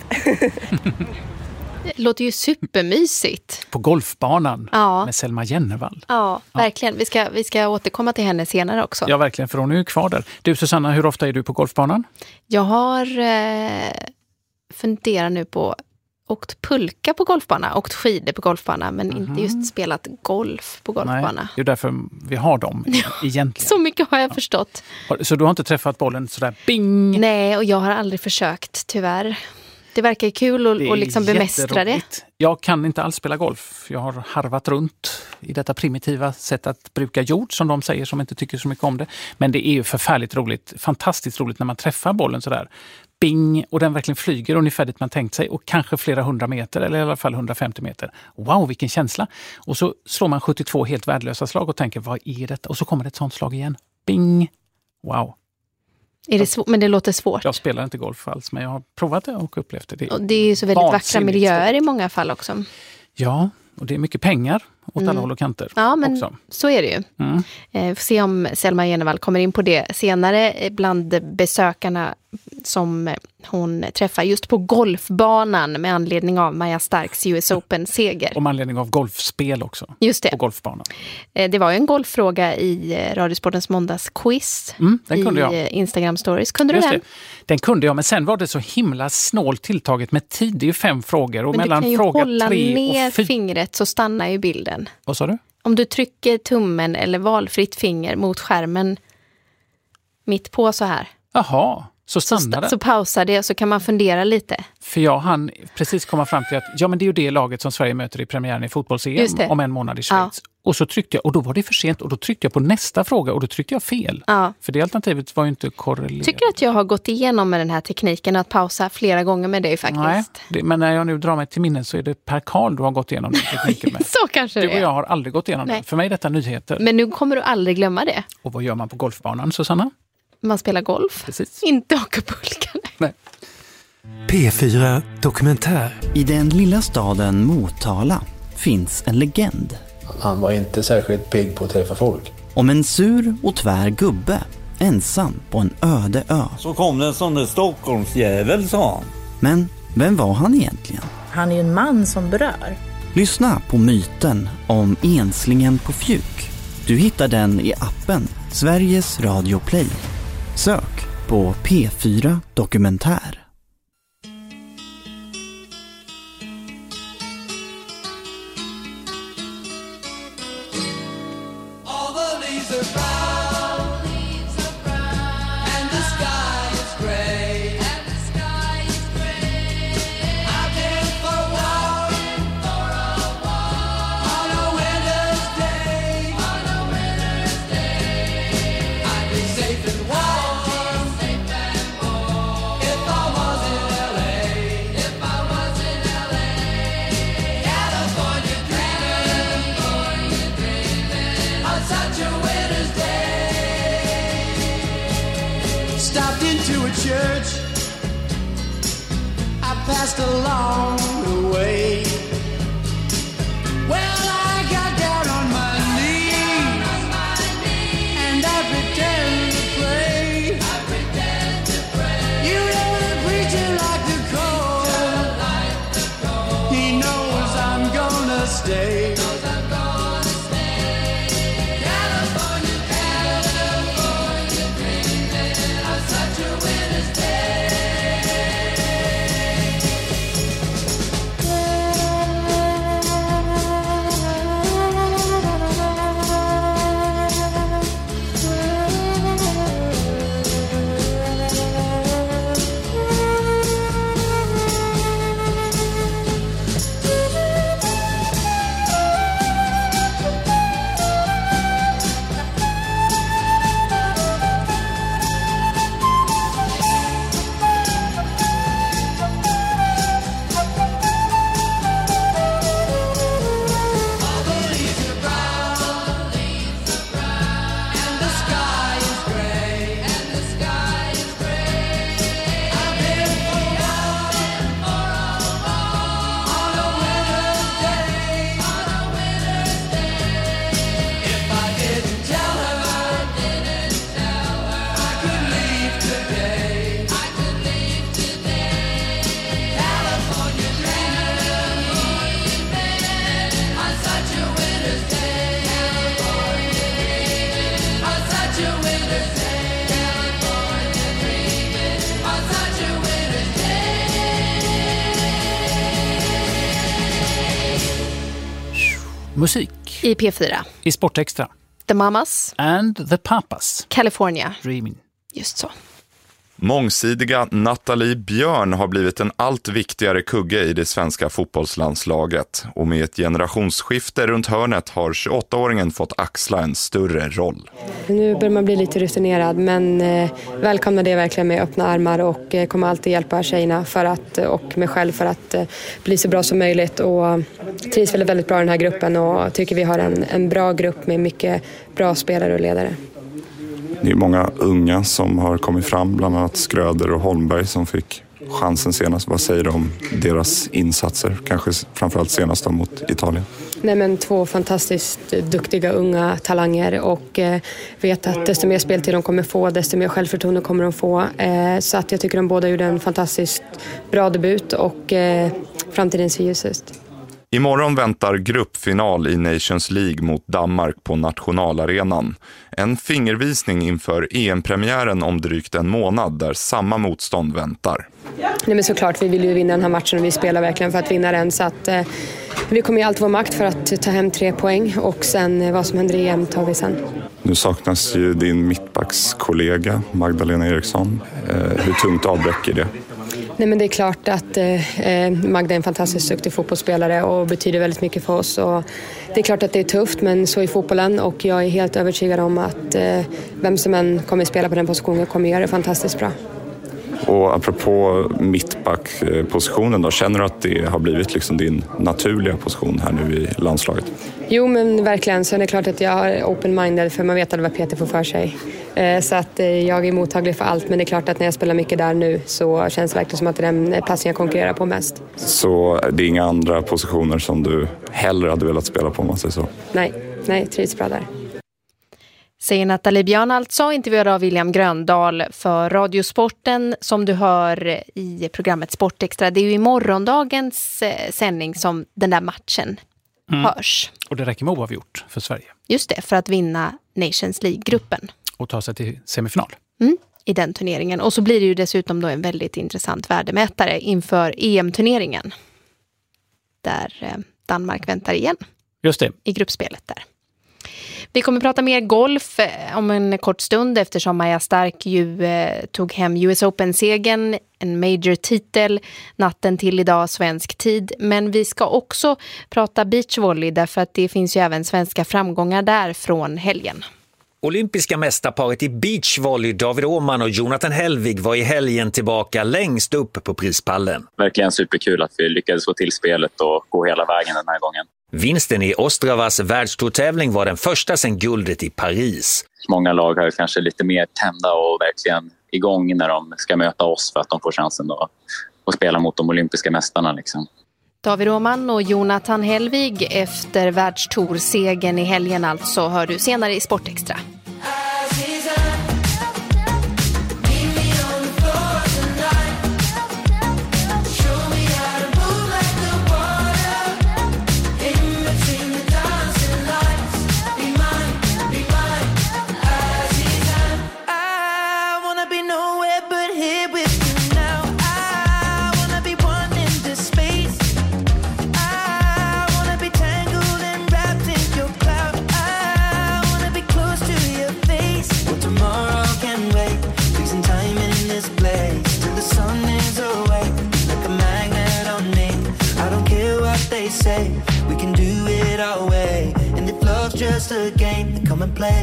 Det låter ju supermysigt. På golfbanan med Selma Jennevall. Ja, verkligen. Vi ska återkomma till henne senare också. Ja, verkligen, för hon är ju kvar där. Du Susanna, hur ofta är du på golfbanan? Jag har funderat nu på åkt pulka på golfbana, åkt skidor på golfbana, men inte just spelat golf på golfbana. Nej, det är därför vi har dem egentligen. Så mycket har jag förstått. Så du har inte träffat bollen sådär bing? Nej, och jag har aldrig försökt, tyvärr. Det verkar kul att liksom bemästra det. Jag kan inte alls spela golf. Jag har harvat runt i detta primitiva sätt att bruka jord, som de säger, som inte tycker så mycket om det. Men det är ju förfärligt roligt, fantastiskt roligt när man träffar bollen sådär. Bing, och den verkligen flyger ungefär dit man tänkt sig, och kanske flera 100 meter eller i alla fall 150 meter. Wow, vilken känsla! Och så slår man 72 helt värdelösa slag och tänker, vad är detta? Och så kommer det ett sånt slag igen. Bing! Wow! Är det men det låter svårt. Jag spelar inte golf alls, men jag har provat det och upplevt det. Och det är ju så väldigt vackra miljöer i många fall också. Ja, och det är mycket pengar åt alla håll och kanter. Ja, men också. Så är det ju. Får se om Selma Jenevall kommer in på det senare bland besökarna som hon träffar just på golfbanan med anledning av Maja Starks US Open-seger. Och med anledning av golfspel också. Just det. På golfbanan. Det var ju en golffråga i Radiosportens måndagsquiz den kunde jag. I Instagram Stories. Kunde du den? Den kunde jag, men sen var det så himla snålt tilltaget med tid. Det är ju 5 frågor. Och men mellan du kan ju fråga hålla 3 ner och 4. fingret så stannar ju bilden. Vad sa du? Om du trycker tummen eller valfritt finger mot skärmen mitt på så här. Jaha, så stannar det. Så pausar det så kan man fundera lite. För jag hann precis komma fram till att men det är ju det laget som Sverige möter i premiären i fotbolls-EM om en månad i Schweiz. Ja. Och så tryckte jag, och då var det för sent, och då tryckte jag på nästa fråga och då tryckte jag fel. Ja. För det alternativet var ju inte korrelerat. Tycker att jag har gått igenom med den här tekniken att pausa flera gånger med dig faktiskt? Nej, men när jag nu drar mig till minnen så är det Per Karl du har gått igenom den tekniken med. Så kanske det är. Du och jag har aldrig gått igenom den. För mig är detta nyheter. Men nu kommer du aldrig glömma det. Och vad gör man på golfbanan, Susanna? Man spelar golf. Precis. Inte åka pulka. Nej. P4 Dokumentär. I den lilla staden Motala finns en legend. Han var inte särskilt pigg på att träffa folk. Om en sur och tvär gubbe, ensam på en öde ö. Så kom det en sån där Stockholmsjävel, sa han. Men vem var han egentligen? Han är ju en man som berör. Lyssna på myten om enslingen på Fjuk. Du hittar den i appen Sveriges Radio Play. Sök på P4 Dokumentär. Church I passed along the way. Well, I got down on my knees and I pretend to pray. You know the preacher like the cold. He knows I'm gonna stay. Musik. I P4. I Sportextra. The Mamas. And the Papas. California. Dreaming. Just så. Mångsidiga Nathalie Björn har blivit en allt viktigare kugge i det svenska fotbollslandslaget. Och med ett generationsskifte runt hörnet har 28-åringen fått axla en större roll. Nu börjar man bli lite rutinerad, men välkomnar det verkligen med öppna armar och kommer alltid hjälpa tjejerna och mig själv för att bli så bra som möjligt. Och trivs väldigt bra i den här gruppen och tycker vi har en bra grupp med mycket bra spelare och ledare. Det är många unga som har kommit fram, bland annat Skröder och Holmberg som fick chansen senast. Vad säger du om deras insatser? Kanske framförallt senast då mot Italien. Nej, men 2 fantastiskt duktiga unga talanger och vet att desto mer speltid de kommer få, desto mer självförtroende kommer de få. Så att jag tycker de båda gjorde en fantastiskt bra debut och framtiden ser ljus ut. Imorgon väntar gruppfinal i Nations League mot Danmark på nationalarenan. En fingervisning inför EM-premiären om drygt en månad där samma motstånd väntar. Nej, men såklart, vi vill ju vinna den här matchen och vi spelar verkligen för att vinna den. Så att, vi kommer ju allt vår makt för att ta hem 3 poäng och sen vad som händer i EM tar vi sen. Nu saknas ju din mittbackskollega Magdalena Eriksson. Hur tungt avbräcker det? Nej, men det är klart att Magda är en fantastiskt duktig fotbollsspelare och betyder väldigt mycket för oss. Och det är klart att det är tufft, men så är fotbollen och jag är helt övertygad om att vem som än kommer spela på den positionen kommer göra det fantastiskt bra. Och apropå mittbackpositionen då, känner du att det har blivit liksom din naturliga position här nu i landslaget? Jo, men verkligen. Så det är klart att jag är open-minded för man vet aldrig vad Peter får för sig. Så att jag är mottaglig för allt, men det är klart att när jag spelar mycket där nu så känns det verkligen som att det är den platsen jag konkurrerar på mest. Så det är inga andra positioner som du hellre hade velat spela på om man säger så? Nej, trivs bra där. Säger Nathalie Björn, alltså intervjuad av William Gröndahl för Radiosporten som du hör i programmet Sportextra. Det är ju i morgondagens sändning som den där matchen hörs. Och det räcker med oavgjort för Sverige. Just det, för att vinna Nations League-gruppen. Och ta sig till semifinal. I den turneringen. Och så blir det ju dessutom då en väldigt intressant värdemätare inför EM-turneringen. Där Danmark väntar igen. Just det. I gruppspelet där. Vi kommer prata mer golf om en kort stund eftersom Maja Stark ju tog hem US Open-segern, en major-titel, natten till idag svensk tid. Men vi ska också prata beachvolley därför att det finns ju även svenska framgångar där från helgen. Olympiska mästarparet i beachvolley David Åhman och Jonathan Hellvig var i helgen tillbaka längst upp på prispallen. Verkligen superkul att vi lyckades få till spelet och gå hela vägen den här gången. Vinsten i Ostravas världstourtävling var den första sedan guldet i Paris. Många lag har kanske lite mer tända och verkligen igång när de ska möta oss för att de får chansen då att spela mot de olympiska mästarna liksom. David Åhman och Jonathan Hellvig efter världstoursegern i helgen alltså hör du senare i Sportextra. Say we can do it our way, and if love's just a game, then come and play.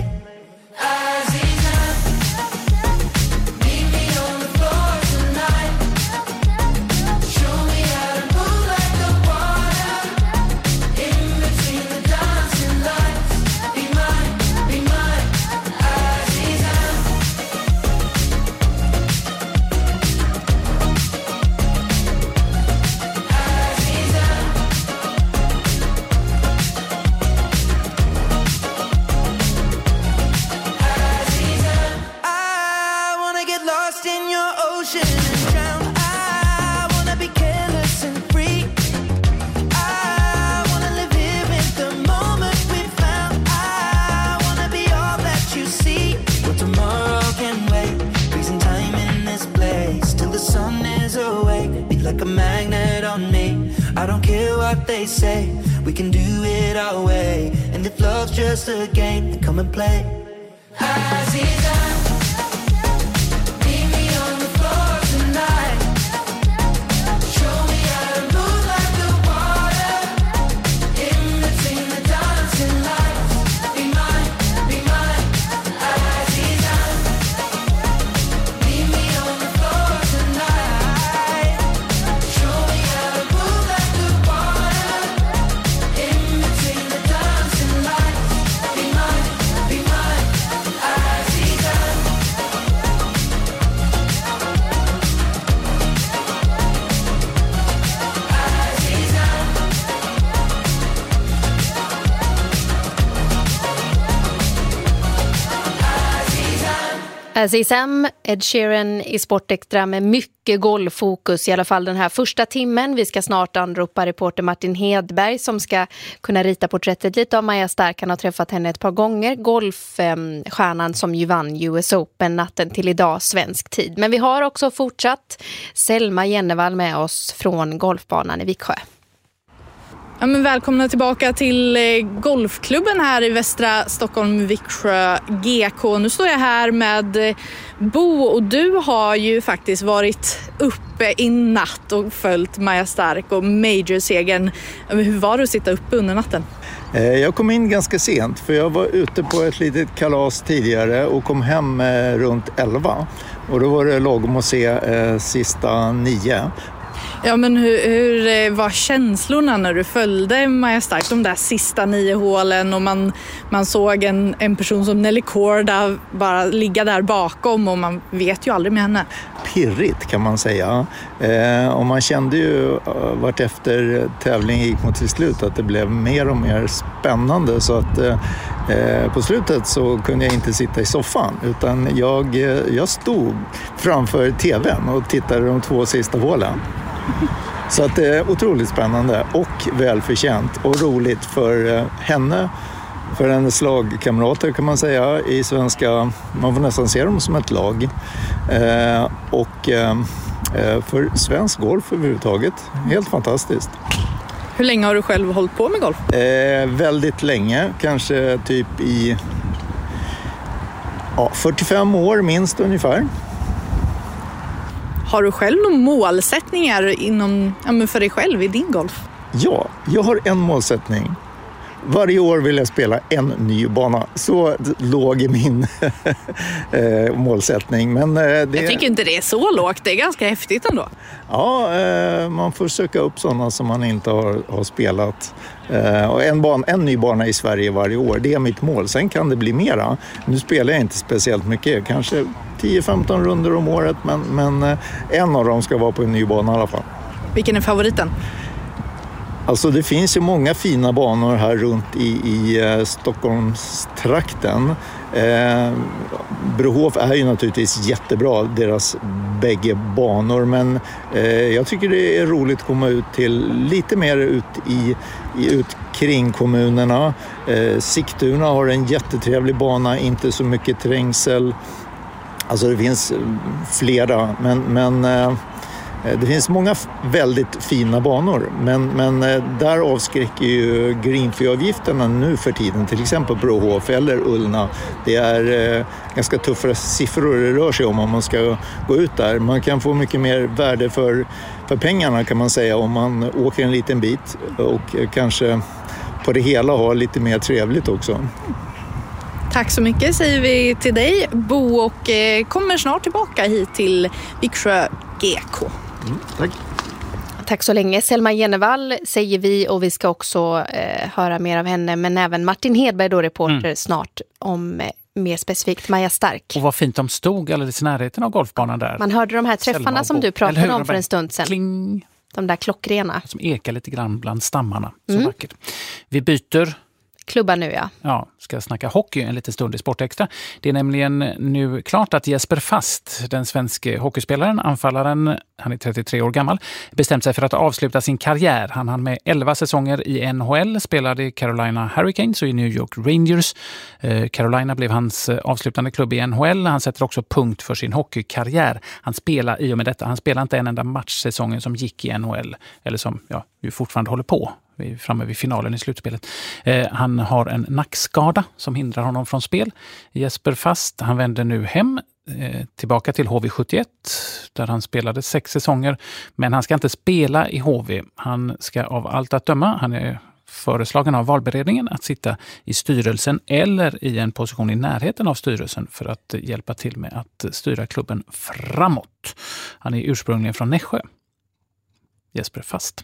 They say we can do it our way, and if love's just a game, then come and play. As is Sam, Ed Sheeran i Sportextra med mycket golffokus, i alla fall den här första timmen. Vi ska snart anropa reporter Martin Hedberg som ska kunna rita porträttet lite av Maja Stark. Han har träffat henne ett par gånger. Golfstjärnan som ju vann US Open natten till idag svensk tid. Men vi har också fortsatt Selma Jennevall med oss från golfbanan i Viksjö. Ja, men välkomna tillbaka till golfklubben här i västra Stockholm, Viksjö GK. Nu står jag här med Bo och du har ju faktiskt varit uppe i natt och följt Maja Stark och Major-segern. Hur var det att sitta uppe under natten? Jag kom in ganska sent för jag var ute på ett litet kalas tidigare och kom hem runt 11. Och då var det lagom att se sista 9. Ja, men hur var känslorna när du följde Maja Stark de där sista 9 hålen och man såg en person som Nelly Korda bara ligga där bakom och man vet ju aldrig med henne? Pirrigt kan man säga. Och man kände ju vart efter tävlingen gick mot sitt slut att det blev mer och mer spännande, så att på slutet så kunde jag inte sitta i soffan utan jag stod framför tvn och tittade de 2 sista hålen. Så att det är otroligt spännande och välförtjänt och roligt för henne, för hennes lagkamrater kan man säga i svenska, man får nästan se dem som ett lag, och för svensk golf överhuvudtaget. Helt fantastiskt. Hur länge har du själv hållit på med golf? Väldigt länge, kanske typ i 45 år minst ungefär. Har du själv några målsättningar för dig själv i din golf? Ja, jag har en målsättning. Varje år vill jag spela en ny bana. Så låg är min målsättning. Men, jag tycker inte det är så lågt. Det är ganska häftigt ändå. Ja, man får söka upp sådana som man inte har spelat. Och en ny bana i Sverige varje år. Det är mitt mål. Sen kan det bli mera. Nu spelar jag inte speciellt mycket. Kanske 10-15 runder om året. Men en av dem ska vara på en ny bana i alla fall. Vilken är favoriten? Alltså det finns ju många fina banor här runt i Stockholmstrakten. Brohof är ju naturligtvis jättebra, deras bägge banor. Men jag tycker det är roligt att komma ut till lite mer ut kring kommunerna. Sigtuna har en jättetrevlig bana, inte så mycket trängsel. Alltså det finns flera, men det finns många väldigt fina banor, men där avskräcker ju greenfee-avgifterna nu för tiden, till exempel Brohof eller Ullna. Det är ganska tuffa siffror det rör sig om man ska gå ut där. Man kan få mycket mer värde för pengarna kan man säga om man åker en liten bit och kanske på det hela har lite mer trevligt också. Tack så mycket säger vi till dig, Bo, och kommer snart tillbaka hit till Viksjö GK. Tack. Tack så länge. Selma Jennevall säger vi, och vi ska också höra mer av henne, men även Martin Hedberg då, reporter snart om mer specifikt Maja Stark. Och vad fint de stod alldeles i närheten av golfbanan där. Man hörde de här träffarna som du pratade om för en stund sedan. Kling. De där klockrena. Som ekar lite grann bland stammarna. Så vackert. Vi byter klubba nu, ja. Ja, ska snacka hockey en liten stund i Sportextra. Det är nämligen nu klart att Jesper Fast, den svenska hockeyspelaren, anfallaren, han är 33 år gammal, bestämt sig för att avsluta sin karriär. Han hann med 11 säsonger i NHL, spelade i Carolina Hurricanes och i New York Rangers. Carolina blev hans avslutande klubb i NHL. Han sätter också punkt för sin hockeykarriär. Han spelar i och med detta. Han spelar inte en enda matchsäsongen som gick i NHL, eller som vi fortfarande håller på. Vi är framme vid finalen i slutspelet. Han har en nackskada som hindrar honom från spel. Jesper Fast, han vänder nu hem tillbaka till HV71 där han spelade 6 säsonger. Men han ska inte spela i HV. Han ska av allt att döma, han är föreslagen av valberedningen att sitta i styrelsen eller i en position i närheten av styrelsen för att hjälpa till med att styra klubben framåt. Han är ursprungligen från Nässjö. Jesper Fast.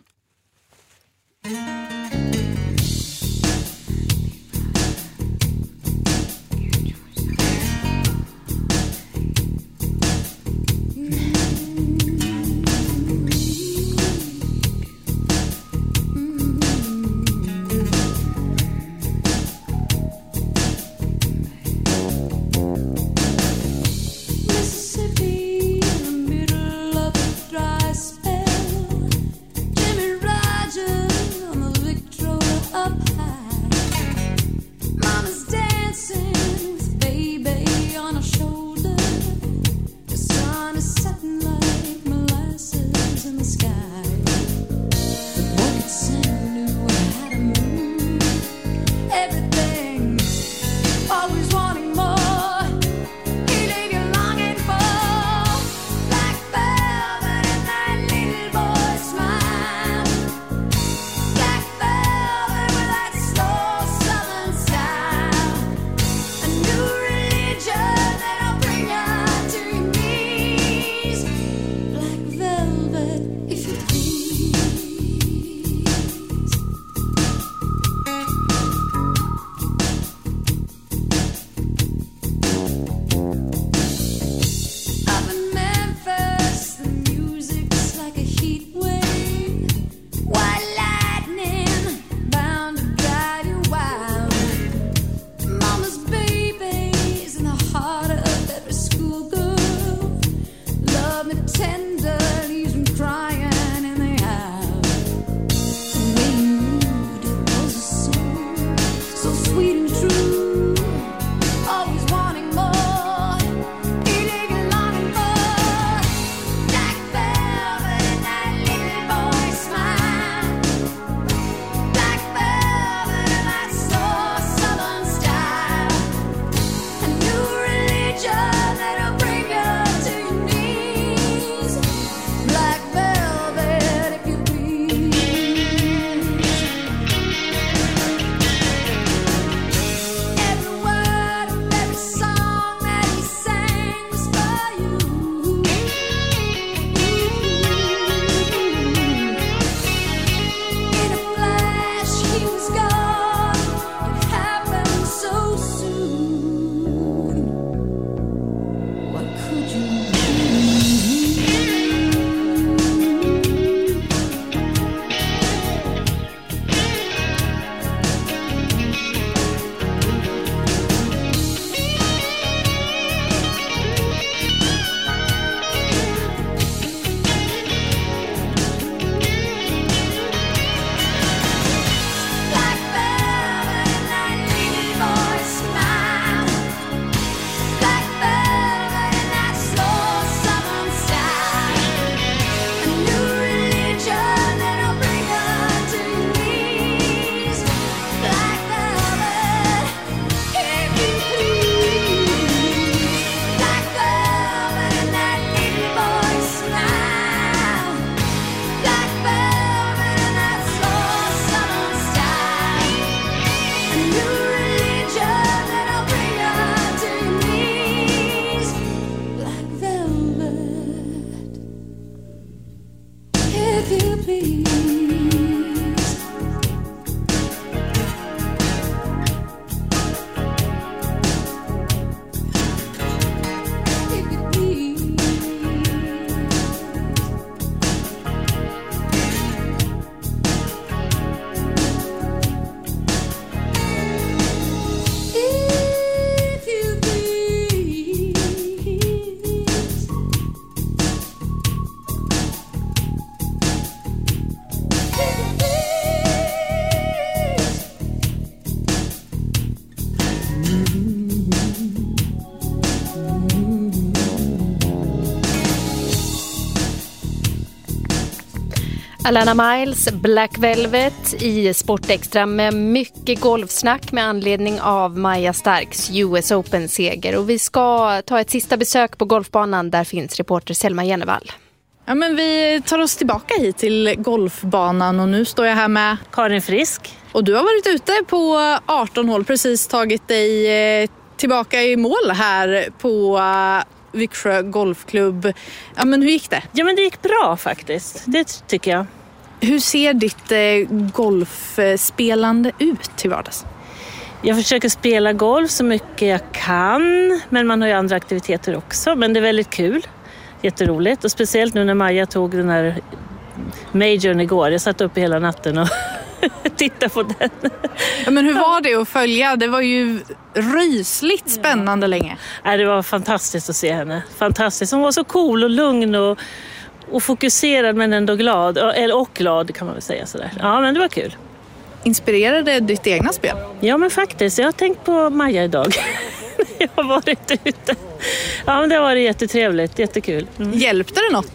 Alana Miles, Black Velvet i Sportextra med mycket golfsnack med anledning av Maja Starks US Open-seger. Och vi ska ta ett sista besök på golfbanan. Där finns reporter Selma Jennevall. Ja, men vi tar oss tillbaka hit till golfbanan och nu står jag här med Karin Frisk. Och du har varit ute på 18 hål, precis tagit dig tillbaka i mål här på Viksjö golfklubb. Ja, men hur gick det? Ja, men det gick bra faktiskt. Det tycker jag. Hur ser ditt golfspelande ut till vardags? Jag försöker spela golf så mycket jag kan, men man har ju andra aktiviteter också. Men det är väldigt kul, jätteroligt. Och speciellt nu när Maja tog den här majorn igår. Jag satt upp hela natten och tittade på den. Ja, men hur var det att följa? Det var ju rysligt spännande länge. Ja, det var fantastiskt att se henne. Fantastiskt. Hon var så cool och lugn och fokuserad men ändå glad. Och glad kan man väl säga sådär. Ja, men det var kul. Inspirerade ditt egna spel? Ja, men faktiskt. Jag har tänkt på Maja idag. Jag har varit ute. Ja, men det har varit jättetrevligt. Jättekul. Hjälpte det något?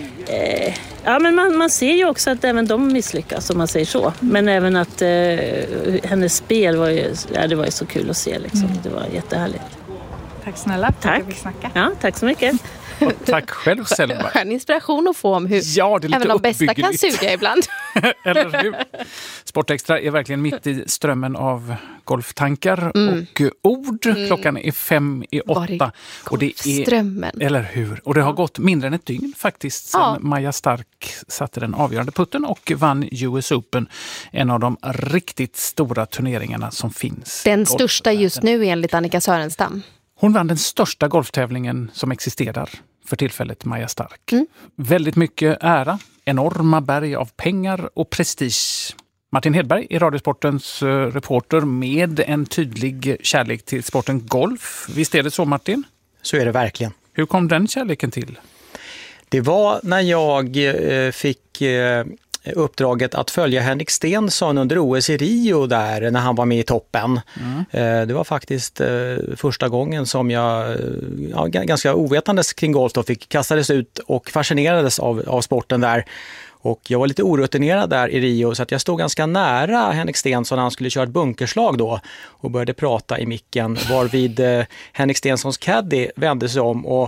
Ja, men man ser ju också att även de misslyckas, om man säger så. Men även att hennes spel var ju, det var ju så kul att se liksom. Det var jättehärligt. Tack snälla. Tack. Ja, tack så mycket. Och tack själv, Selma. Skön inspiration att få om hur även de bästa kan suga ibland. Eller hur? Sportextra är verkligen mitt i strömmen av golftankar och ord. Klockan är 7:55. Och det är strömmen. Eller hur? Och det har gått mindre än ett dygn faktiskt sedan Maja Stark satte den avgörande putten och vann US Open. En av de riktigt stora turneringarna som finns. Den största just nu enligt Annika Sörenstam. Hon vann den största golftävlingen som existerar för tillfället, Maja Stark. Väldigt mycket ära, enorma berg av pengar och prestige. Martin Hedberg är Radiosportens reporter med en tydlig kärlek till sporten golf. Visst är det så, Martin? Så är det verkligen. Hur kom den kärleken till? Det var när jag fick uppdraget att följa Henrik Stenson under OS i Rio där när han var med i toppen. Det var faktiskt första gången som jag ganska ovetandes kring golf då kastades ut och fascinerades av sporten där. Och jag var lite orutinerad där i Rio så att jag stod ganska nära Henrik Stenson när han skulle köra ett bunkerslag då och började prata i micken varvid Henrik Stensons caddy vände sig om och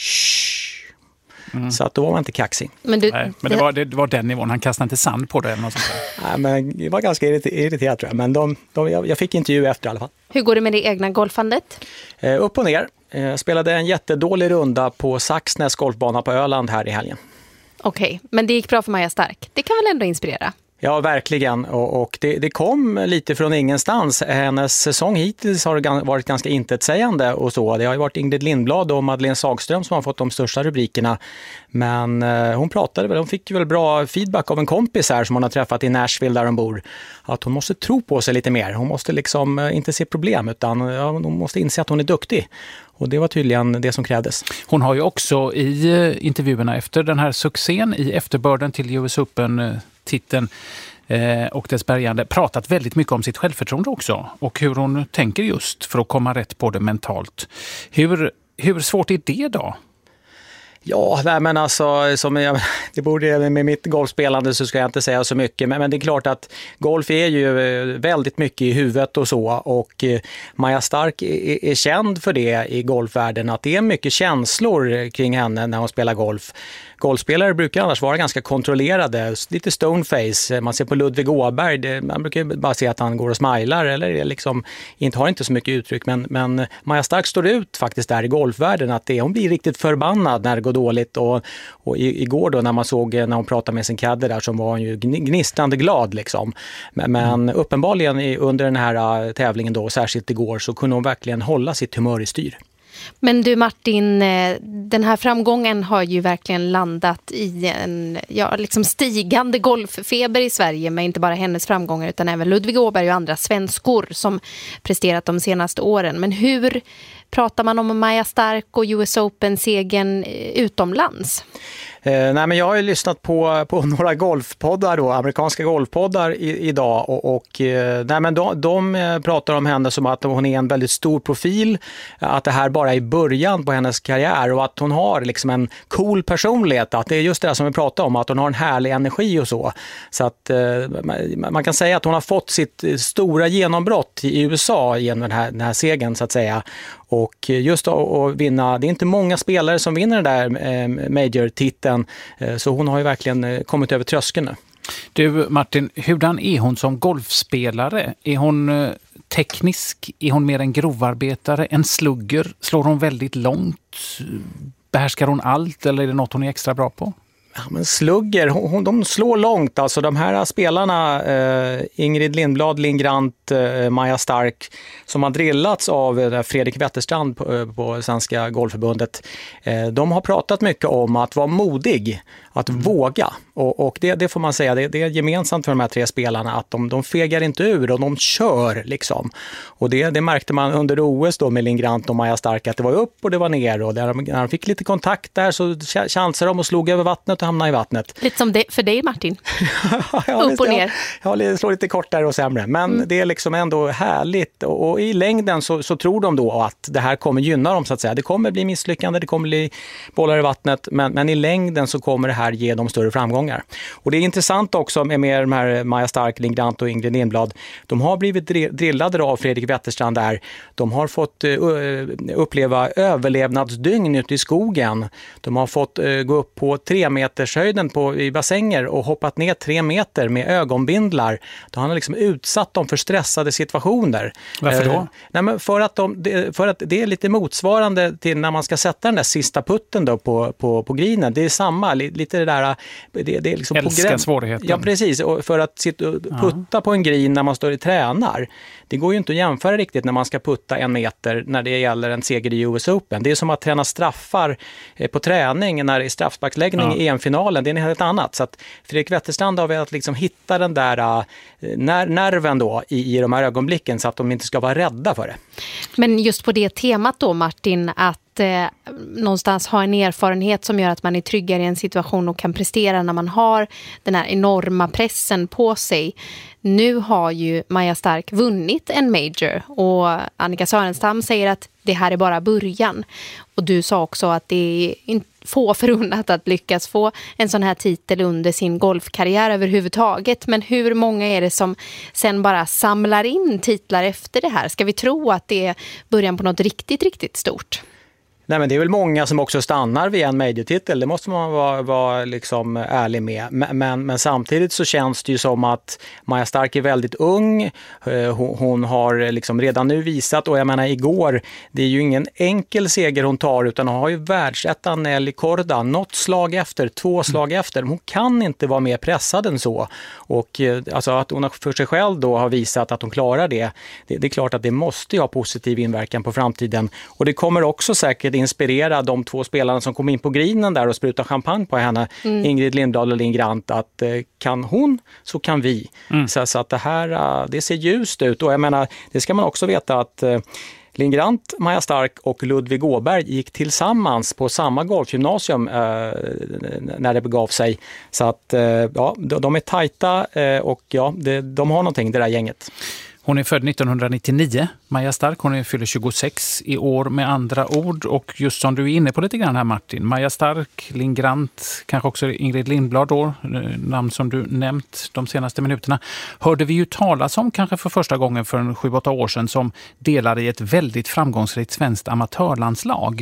så att då var man inte kaxig. Men det var den nivån. Han kastade inte sand på det eller något sånt där. Nej, men det var ganska irriterat tror jag. Men jag fick intervju efter i alla fall. Hur går det med det egna golfandet? Upp och ner. Jag spelade en jättedålig runda på Saxnäs golfbana på Öland här i helgen. Okej, men det gick bra för Maja Stark. Det kan väl ändå inspirera? Ja, verkligen. Och det kom lite från ingenstans. Hennes säsong hittills har varit ganska intetsägande och så. Det har ju varit Ingrid Lindblad och Madeleine Sagström som har fått de största rubrikerna. Men hon fick väl bra feedback av en kompis här som hon har träffat i Nashville där hon bor. Att hon måste tro på sig lite mer. Hon måste liksom inte se problem utan hon måste inse att hon är duktig. Och det var tydligen det som krävdes. Hon har ju också i intervjuerna efter den här succén i efterbörden till US Open-titeln och dess bärgande pratat väldigt mycket om sitt självförtroende också. Och hur hon tänker just för att komma rätt på det mentalt. Hur svårt är det då? Ja, men alltså, det borde med mitt golfspelande så ska jag inte säga så mycket. Men det är klart att golf är ju väldigt mycket i huvudet och så. Och Maja Stark är känd för det i golfvärlden. Att det är mycket känslor kring henne när hon spelar golf. Golfspelare brukar annars vara ganska kontrollerade, lite stoneface. Man ser på Ludvig Åberg, man brukar bara se att han går och smilar eller liksom har inte så mycket uttryck. Men Maja Stark står ut faktiskt där i golfvärlden att hon blir riktigt förbannad när det går dåligt. Och igår då när man såg när hon pratade med sin caddy där så var hon ju gnistrande glad liksom. Men uppenbarligen under den här tävlingen då, särskilt igår, så kunde hon verkligen hålla sitt humör i styr. Men du Martin, den här framgången har ju verkligen landat i en liksom stigande golffeber i Sverige med inte bara hennes framgångar utan även Ludvig Åberg och andra svenskor som presterat de senaste åren. Men hur pratar man om Maja Stark och US Open-segern utomlands? Nej, men jag har ju lyssnat på några golfpoddar då, amerikanska golfpoddar idag och nej, men de pratar om henne som att hon är en väldigt stor profil, att det här bara är början på hennes karriär och att hon har liksom en cool personlighet, att det är just det som vi pratar om, att hon har en härlig energi och så att man kan säga att hon har fått sitt stora genombrott i USA genom den här segern så att säga. Och just att vinna, det är inte många spelare som vinner den där major-titeln, så hon har ju verkligen kommit över tröskeln nu. Du Martin, hurdan är hon som golfspelare? Är hon teknisk? Är hon mer en grovarbetare? En slugger? Slår hon väldigt långt? Behärskar hon allt eller är det något hon är extra bra på? Ja, men slugger, de slår långt. Alltså de här spelarna, Ingrid Lindblad, Linn Grant, Maja Stark, som har drillats av Fredrik Wetterstrand på Svenska Golfförbundet, de har pratat mycket om att vara modig, att våga. Och det får man säga, det är gemensamt för de här 3 spelarna, att de fegar inte ur och de kör liksom. Och det märkte man under OS då med Linn Grant och Maja Stark, att det var upp och det var ner, och när de fick lite kontakt där så chansade de och slog över vattnet och hamnade i vattnet. Lite som det för dig Martin. Upp och ner. Ja, det slår lite kortare och sämre, men det är liksom ändå härligt, och i längden så tror de då att det här kommer gynna dem så att säga. Det kommer bli misslyckande, det kommer bli bollar i vattnet, men i längden så kommer det här ge dem större framgångar. Och det är intressant också med de här Maja Stark, Linn Grant och Ingrid Lindblad. De har blivit drillade av Fredrik Wetterstrand där. De har fått uppleva överlevnadsdygn ute i skogen. De har fått gå upp på 3 meters höjden i bassänger och hoppat ner 3 meter med ögonbindlar. Då har han liksom utsatt dem för stressade situationer. Varför då? Nej, men för att det är lite motsvarande till när man ska sätta den där sista putten då på greenen. Det är samma, lite det där... Det är liksom älskar svårigheten. Ja, precis. Och för att putta på en green när man står och tränar, det går ju inte att jämföra riktigt när man ska putta 1 meter när det gäller en seger i US Open. Det är som att träna straffar på träning när det är straffsparksläggning i EM-finalen. Det är något helt annat. Så att Fredrik Wetterstrand har velat liksom hitta den där nerven då i de här ögonblicken så att de inte ska vara rädda för det. Men just på det temat då Martin, att någonstans ha en erfarenhet som gör att man är tryggare i en situation och kan prestera när man har den här enorma pressen på sig. Nu har ju Maja Stark vunnit en major och Annika Sörenstam säger att det här är bara början. Och du sa också att det är få förunnat att lyckas få en sån här titel under sin golfkarriär överhuvudtaget. Men hur många är det som sen bara samlar in titlar efter det här? Ska vi tro att det är början på något riktigt, riktigt stort? Nej, men det är väl många som också stannar vid en major-titel. Det måste man vara liksom ärlig med. Men samtidigt så känns det ju som att Maja Stark är väldigt ung. Hon har liksom redan nu visat, och jag menar igår, det är ju ingen enkel seger hon tar, utan hon har ju världsettan Nelly Korda. Något slag efter, 2 slag efter. Hon kan inte vara mer pressad än så. Och alltså att hon för sig själv då har visat att hon klarar det. Det är klart att det måste ha positiv inverkan på framtiden. Och det kommer också säkert inspirera de 2 spelarna som kom in på greenen där och spruta champagne på henne, Ingrid Lindblad och Linn Grant, att kan hon så kan vi. Så att det här, det ser ljust ut, och jag menar, det ska man också veta att Linn Grant, Maja Stark och Ludvig Åberg gick tillsammans på samma golfgymnasium när det begav sig. Så att ja, de är tajta och ja, de har någonting, det där gänget. Hon är född 1999, Maja Stark. Hon fyller 26 i år med andra ord. Och just som du är inne på lite grann här Martin, Maja Stark, Linn Grant, kanske också Ingrid Lindblad då, namn som du nämnt de senaste minuterna, hörde vi ju talas om kanske för första gången för 7-8 år sedan, som delar i ett väldigt framgångsrikt svenskt amatörlandslag.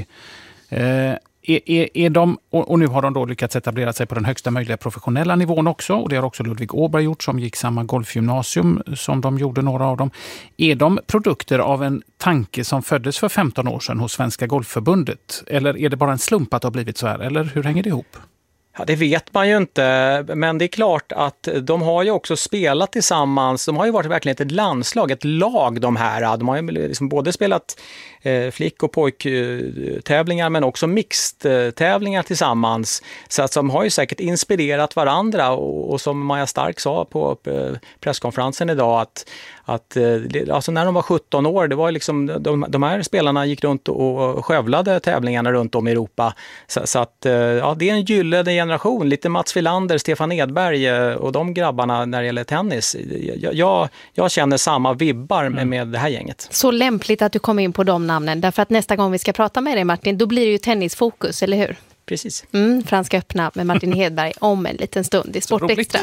Är de, och nu har de då lyckats etablera sig på den högsta möjliga professionella nivån också, och det har också Ludvig Åberg gjort som gick samma golfgymnasium som de gjorde, några av dem. Är de produkter av en tanke som föddes för 15 år sedan hos Svenska Golfförbundet, eller är det bara en slump att det har blivit så här, eller hur hänger det ihop? Ja, det vet man ju inte, men det är klart att de har ju också spelat tillsammans. De har ju varit verkligen ett landslag, ett lag de här. De har ju liksom både spelat flick- och pojktävlingar men också mixed-tävlingar tillsammans. Så att de har ju säkert inspirerat varandra, och som Maja Stark sa på presskonferensen idag, Alltså när de var 17 år, det var liksom, de här spelarna gick runt och skövlade tävlingarna runt om i Europa. Så att, ja, det är en gyllene generation. Lite Mats Wilander, Stefan Edberg och de grabbarna när det gäller tennis. Jag känner samma vibbar med det här gänget. Så lämpligt att du kommer in på de namnen. Därför att nästa gång vi ska prata med dig, Martin, då blir det ju tennisfokus, eller hur? Precis. Franska öppna med Martin Hedberg om en liten stund i Sport Extra.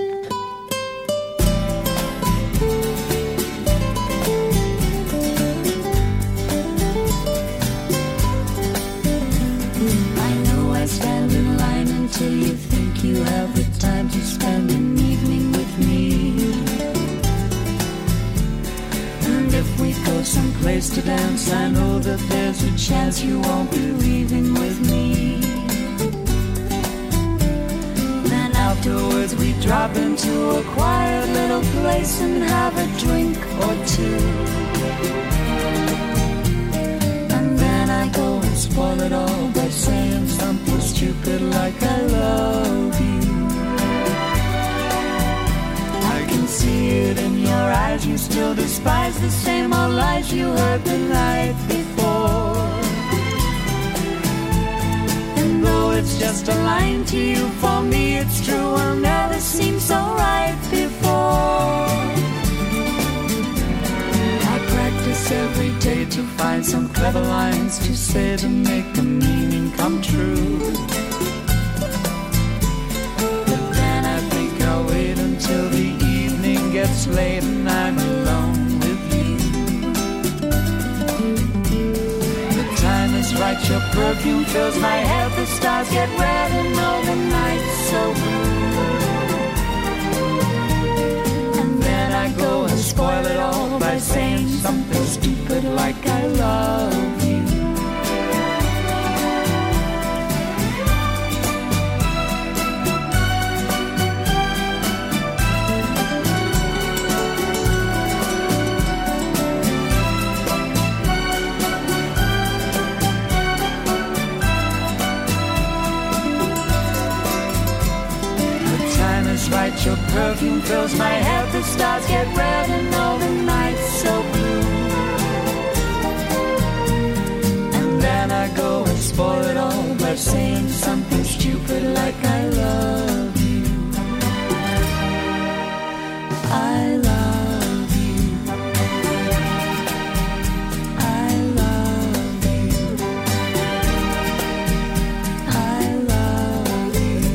Till you think you have the time to spend an evening with me. And if we go someplace to dance, I know that there's a chance you won't be leaving with me. Then afterwards we drop into a quiet little place and have a drink or two. And then I go and spoil it all by saying something stupid like I love you. I can see it in your eyes, you still despise the same old lies you heard the night before. And though it's just a line to you, for me it's true, I'll never seem so right before. I practice every day to find some clever lines to say to make the meaning come true. But then I think I'll wait until the evening gets late and I'm alone with you. The time is right, your perfume fills my head, the stars get red and all the night's so blue. And then I go and spoil it all by saying something stupid like I love you. Right, your perfume fills my head, the stars get red and all the nights so blue. And then I go and spoil it all by saying something stupid like I love you. I love you. I love you. I love you.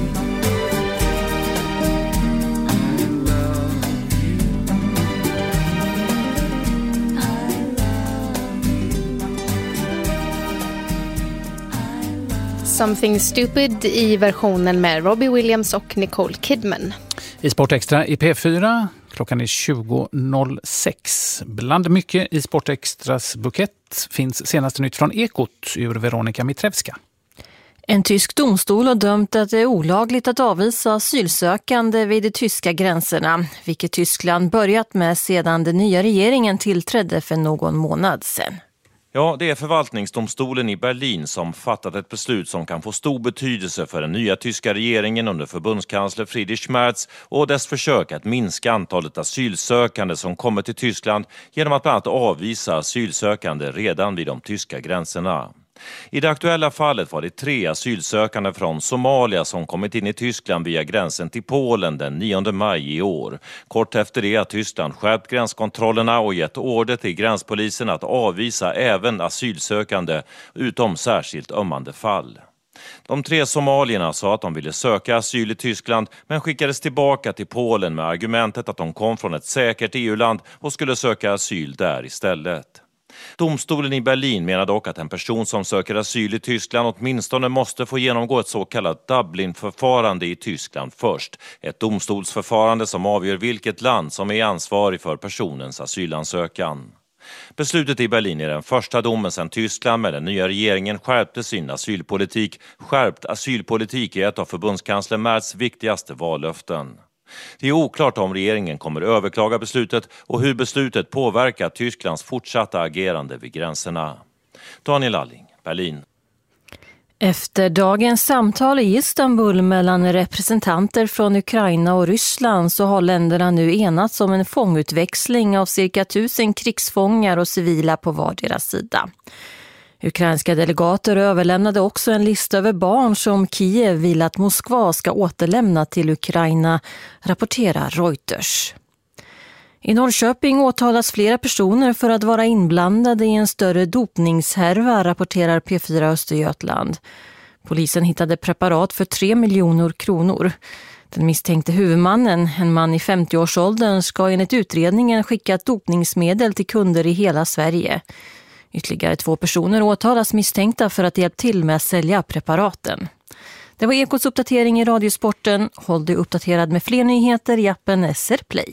Something Stupid i versionen med Robbie Williams och Nicole Kidman. I Sport Extra i P4, klockan är 20.06. Bland mycket i Sport Extras bukett finns senaste nytt från Ekot ur Veronika Mitrevska. En tysk domstol har dömt att det är olagligt att avvisa asylsökande vid de tyska gränserna, vilket Tyskland börjat med sedan den nya regeringen tillträdde för någon månad sedan. Ja, det är förvaltningsdomstolen i Berlin som fattat ett beslut som kan få stor betydelse för den nya tyska regeringen under förbundskansler Friedrich Merz och dess försök att minska antalet asylsökande som kommer till Tyskland genom att bland annat avvisa asylsökande redan vid de tyska gränserna. I det aktuella fallet var det 3 asylsökande från Somalia som kommit in i Tyskland via gränsen till Polen den 9 maj i år. Kort efter det har Tyskland skärpt gränskontrollerna och gett order till gränspolisen att avvisa även asylsökande utom särskilt ömmande fall. De 3 somalierna sa att de ville söka asyl i Tyskland men skickades tillbaka till Polen med argumentet att de kom från ett säkert EU-land och skulle söka asyl där istället. Domstolen i Berlin menar dock att en person som söker asyl i Tyskland åtminstone måste få genomgå ett så kallat Dublin-förfarande i Tyskland först. Ett domstolsförfarande som avgör vilket land som är ansvarig för personens asylansökan. Beslutet i Berlin är den första domen sedan Tyskland med den nya regeringen skärpte sin asylpolitik. Skärpt asylpolitik är ett av förbundskansler Merz viktigaste vallöften. Det är oklart om regeringen kommer överklaga beslutet och hur beslutet påverkar Tysklands fortsatta agerande vid gränserna. Daniel Alling, Berlin. Efter dagens samtal i Istanbul mellan representanter från Ukraina och Ryssland så har länderna nu enats om en fångutväxling av cirka 1000 krigsfångar och civila på vardera sida. Ukrainska delegater överlämnade också en lista över barn som Kiev vill att Moskva ska återlämna till Ukraina, rapporterar Reuters. I Norrköping åtalas flera personer för att vara inblandade i en större dopningshärva, rapporterar P4 Östergötland. Polisen hittade preparat för 3 miljoner kronor. Den misstänkte huvudmannen, en man i 50-årsåldern, ska enligt utredningen skicka ett dopningsmedel till kunder i hela Sverige. Ytterligare 2 personer åtalas misstänkta för att hjälpa till med att sälja preparaten. Det var Ekots uppdatering i Radiosporten. Håll dig uppdaterad med fler nyheter i appen SR Play.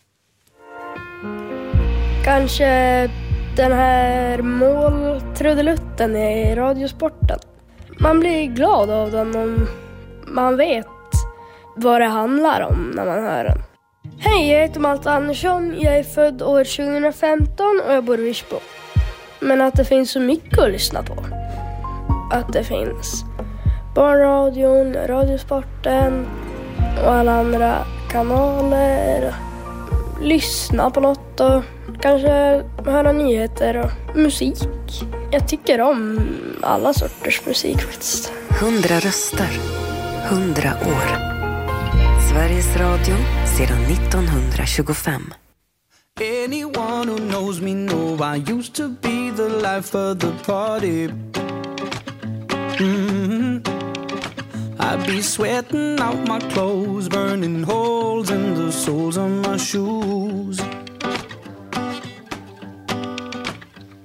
Kanske den här måltrudelutten i Radiosporten. Man blir glad av den om man vet vad det handlar om när man hör den. Hej, jag heter Malte Andersson. Jag är född år 2015 och jag bor i Virsbo. Men att det finns så mycket att lyssna på. Att det finns barnradion, Radiosporten och alla andra kanaler. Lyssna på något och kanske höra nyheter och musik. Jag tycker om alla sorters musik faktiskt. 100 röster, 100 år. Sveriges Radio sedan 1925. Anyone who knows me know I used to be the life of the party. I'd be sweating out my clothes, burning holes in the soles of my shoes.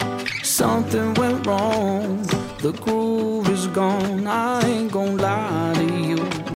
Something went wrong, the groove is gone, I ain't gonna lie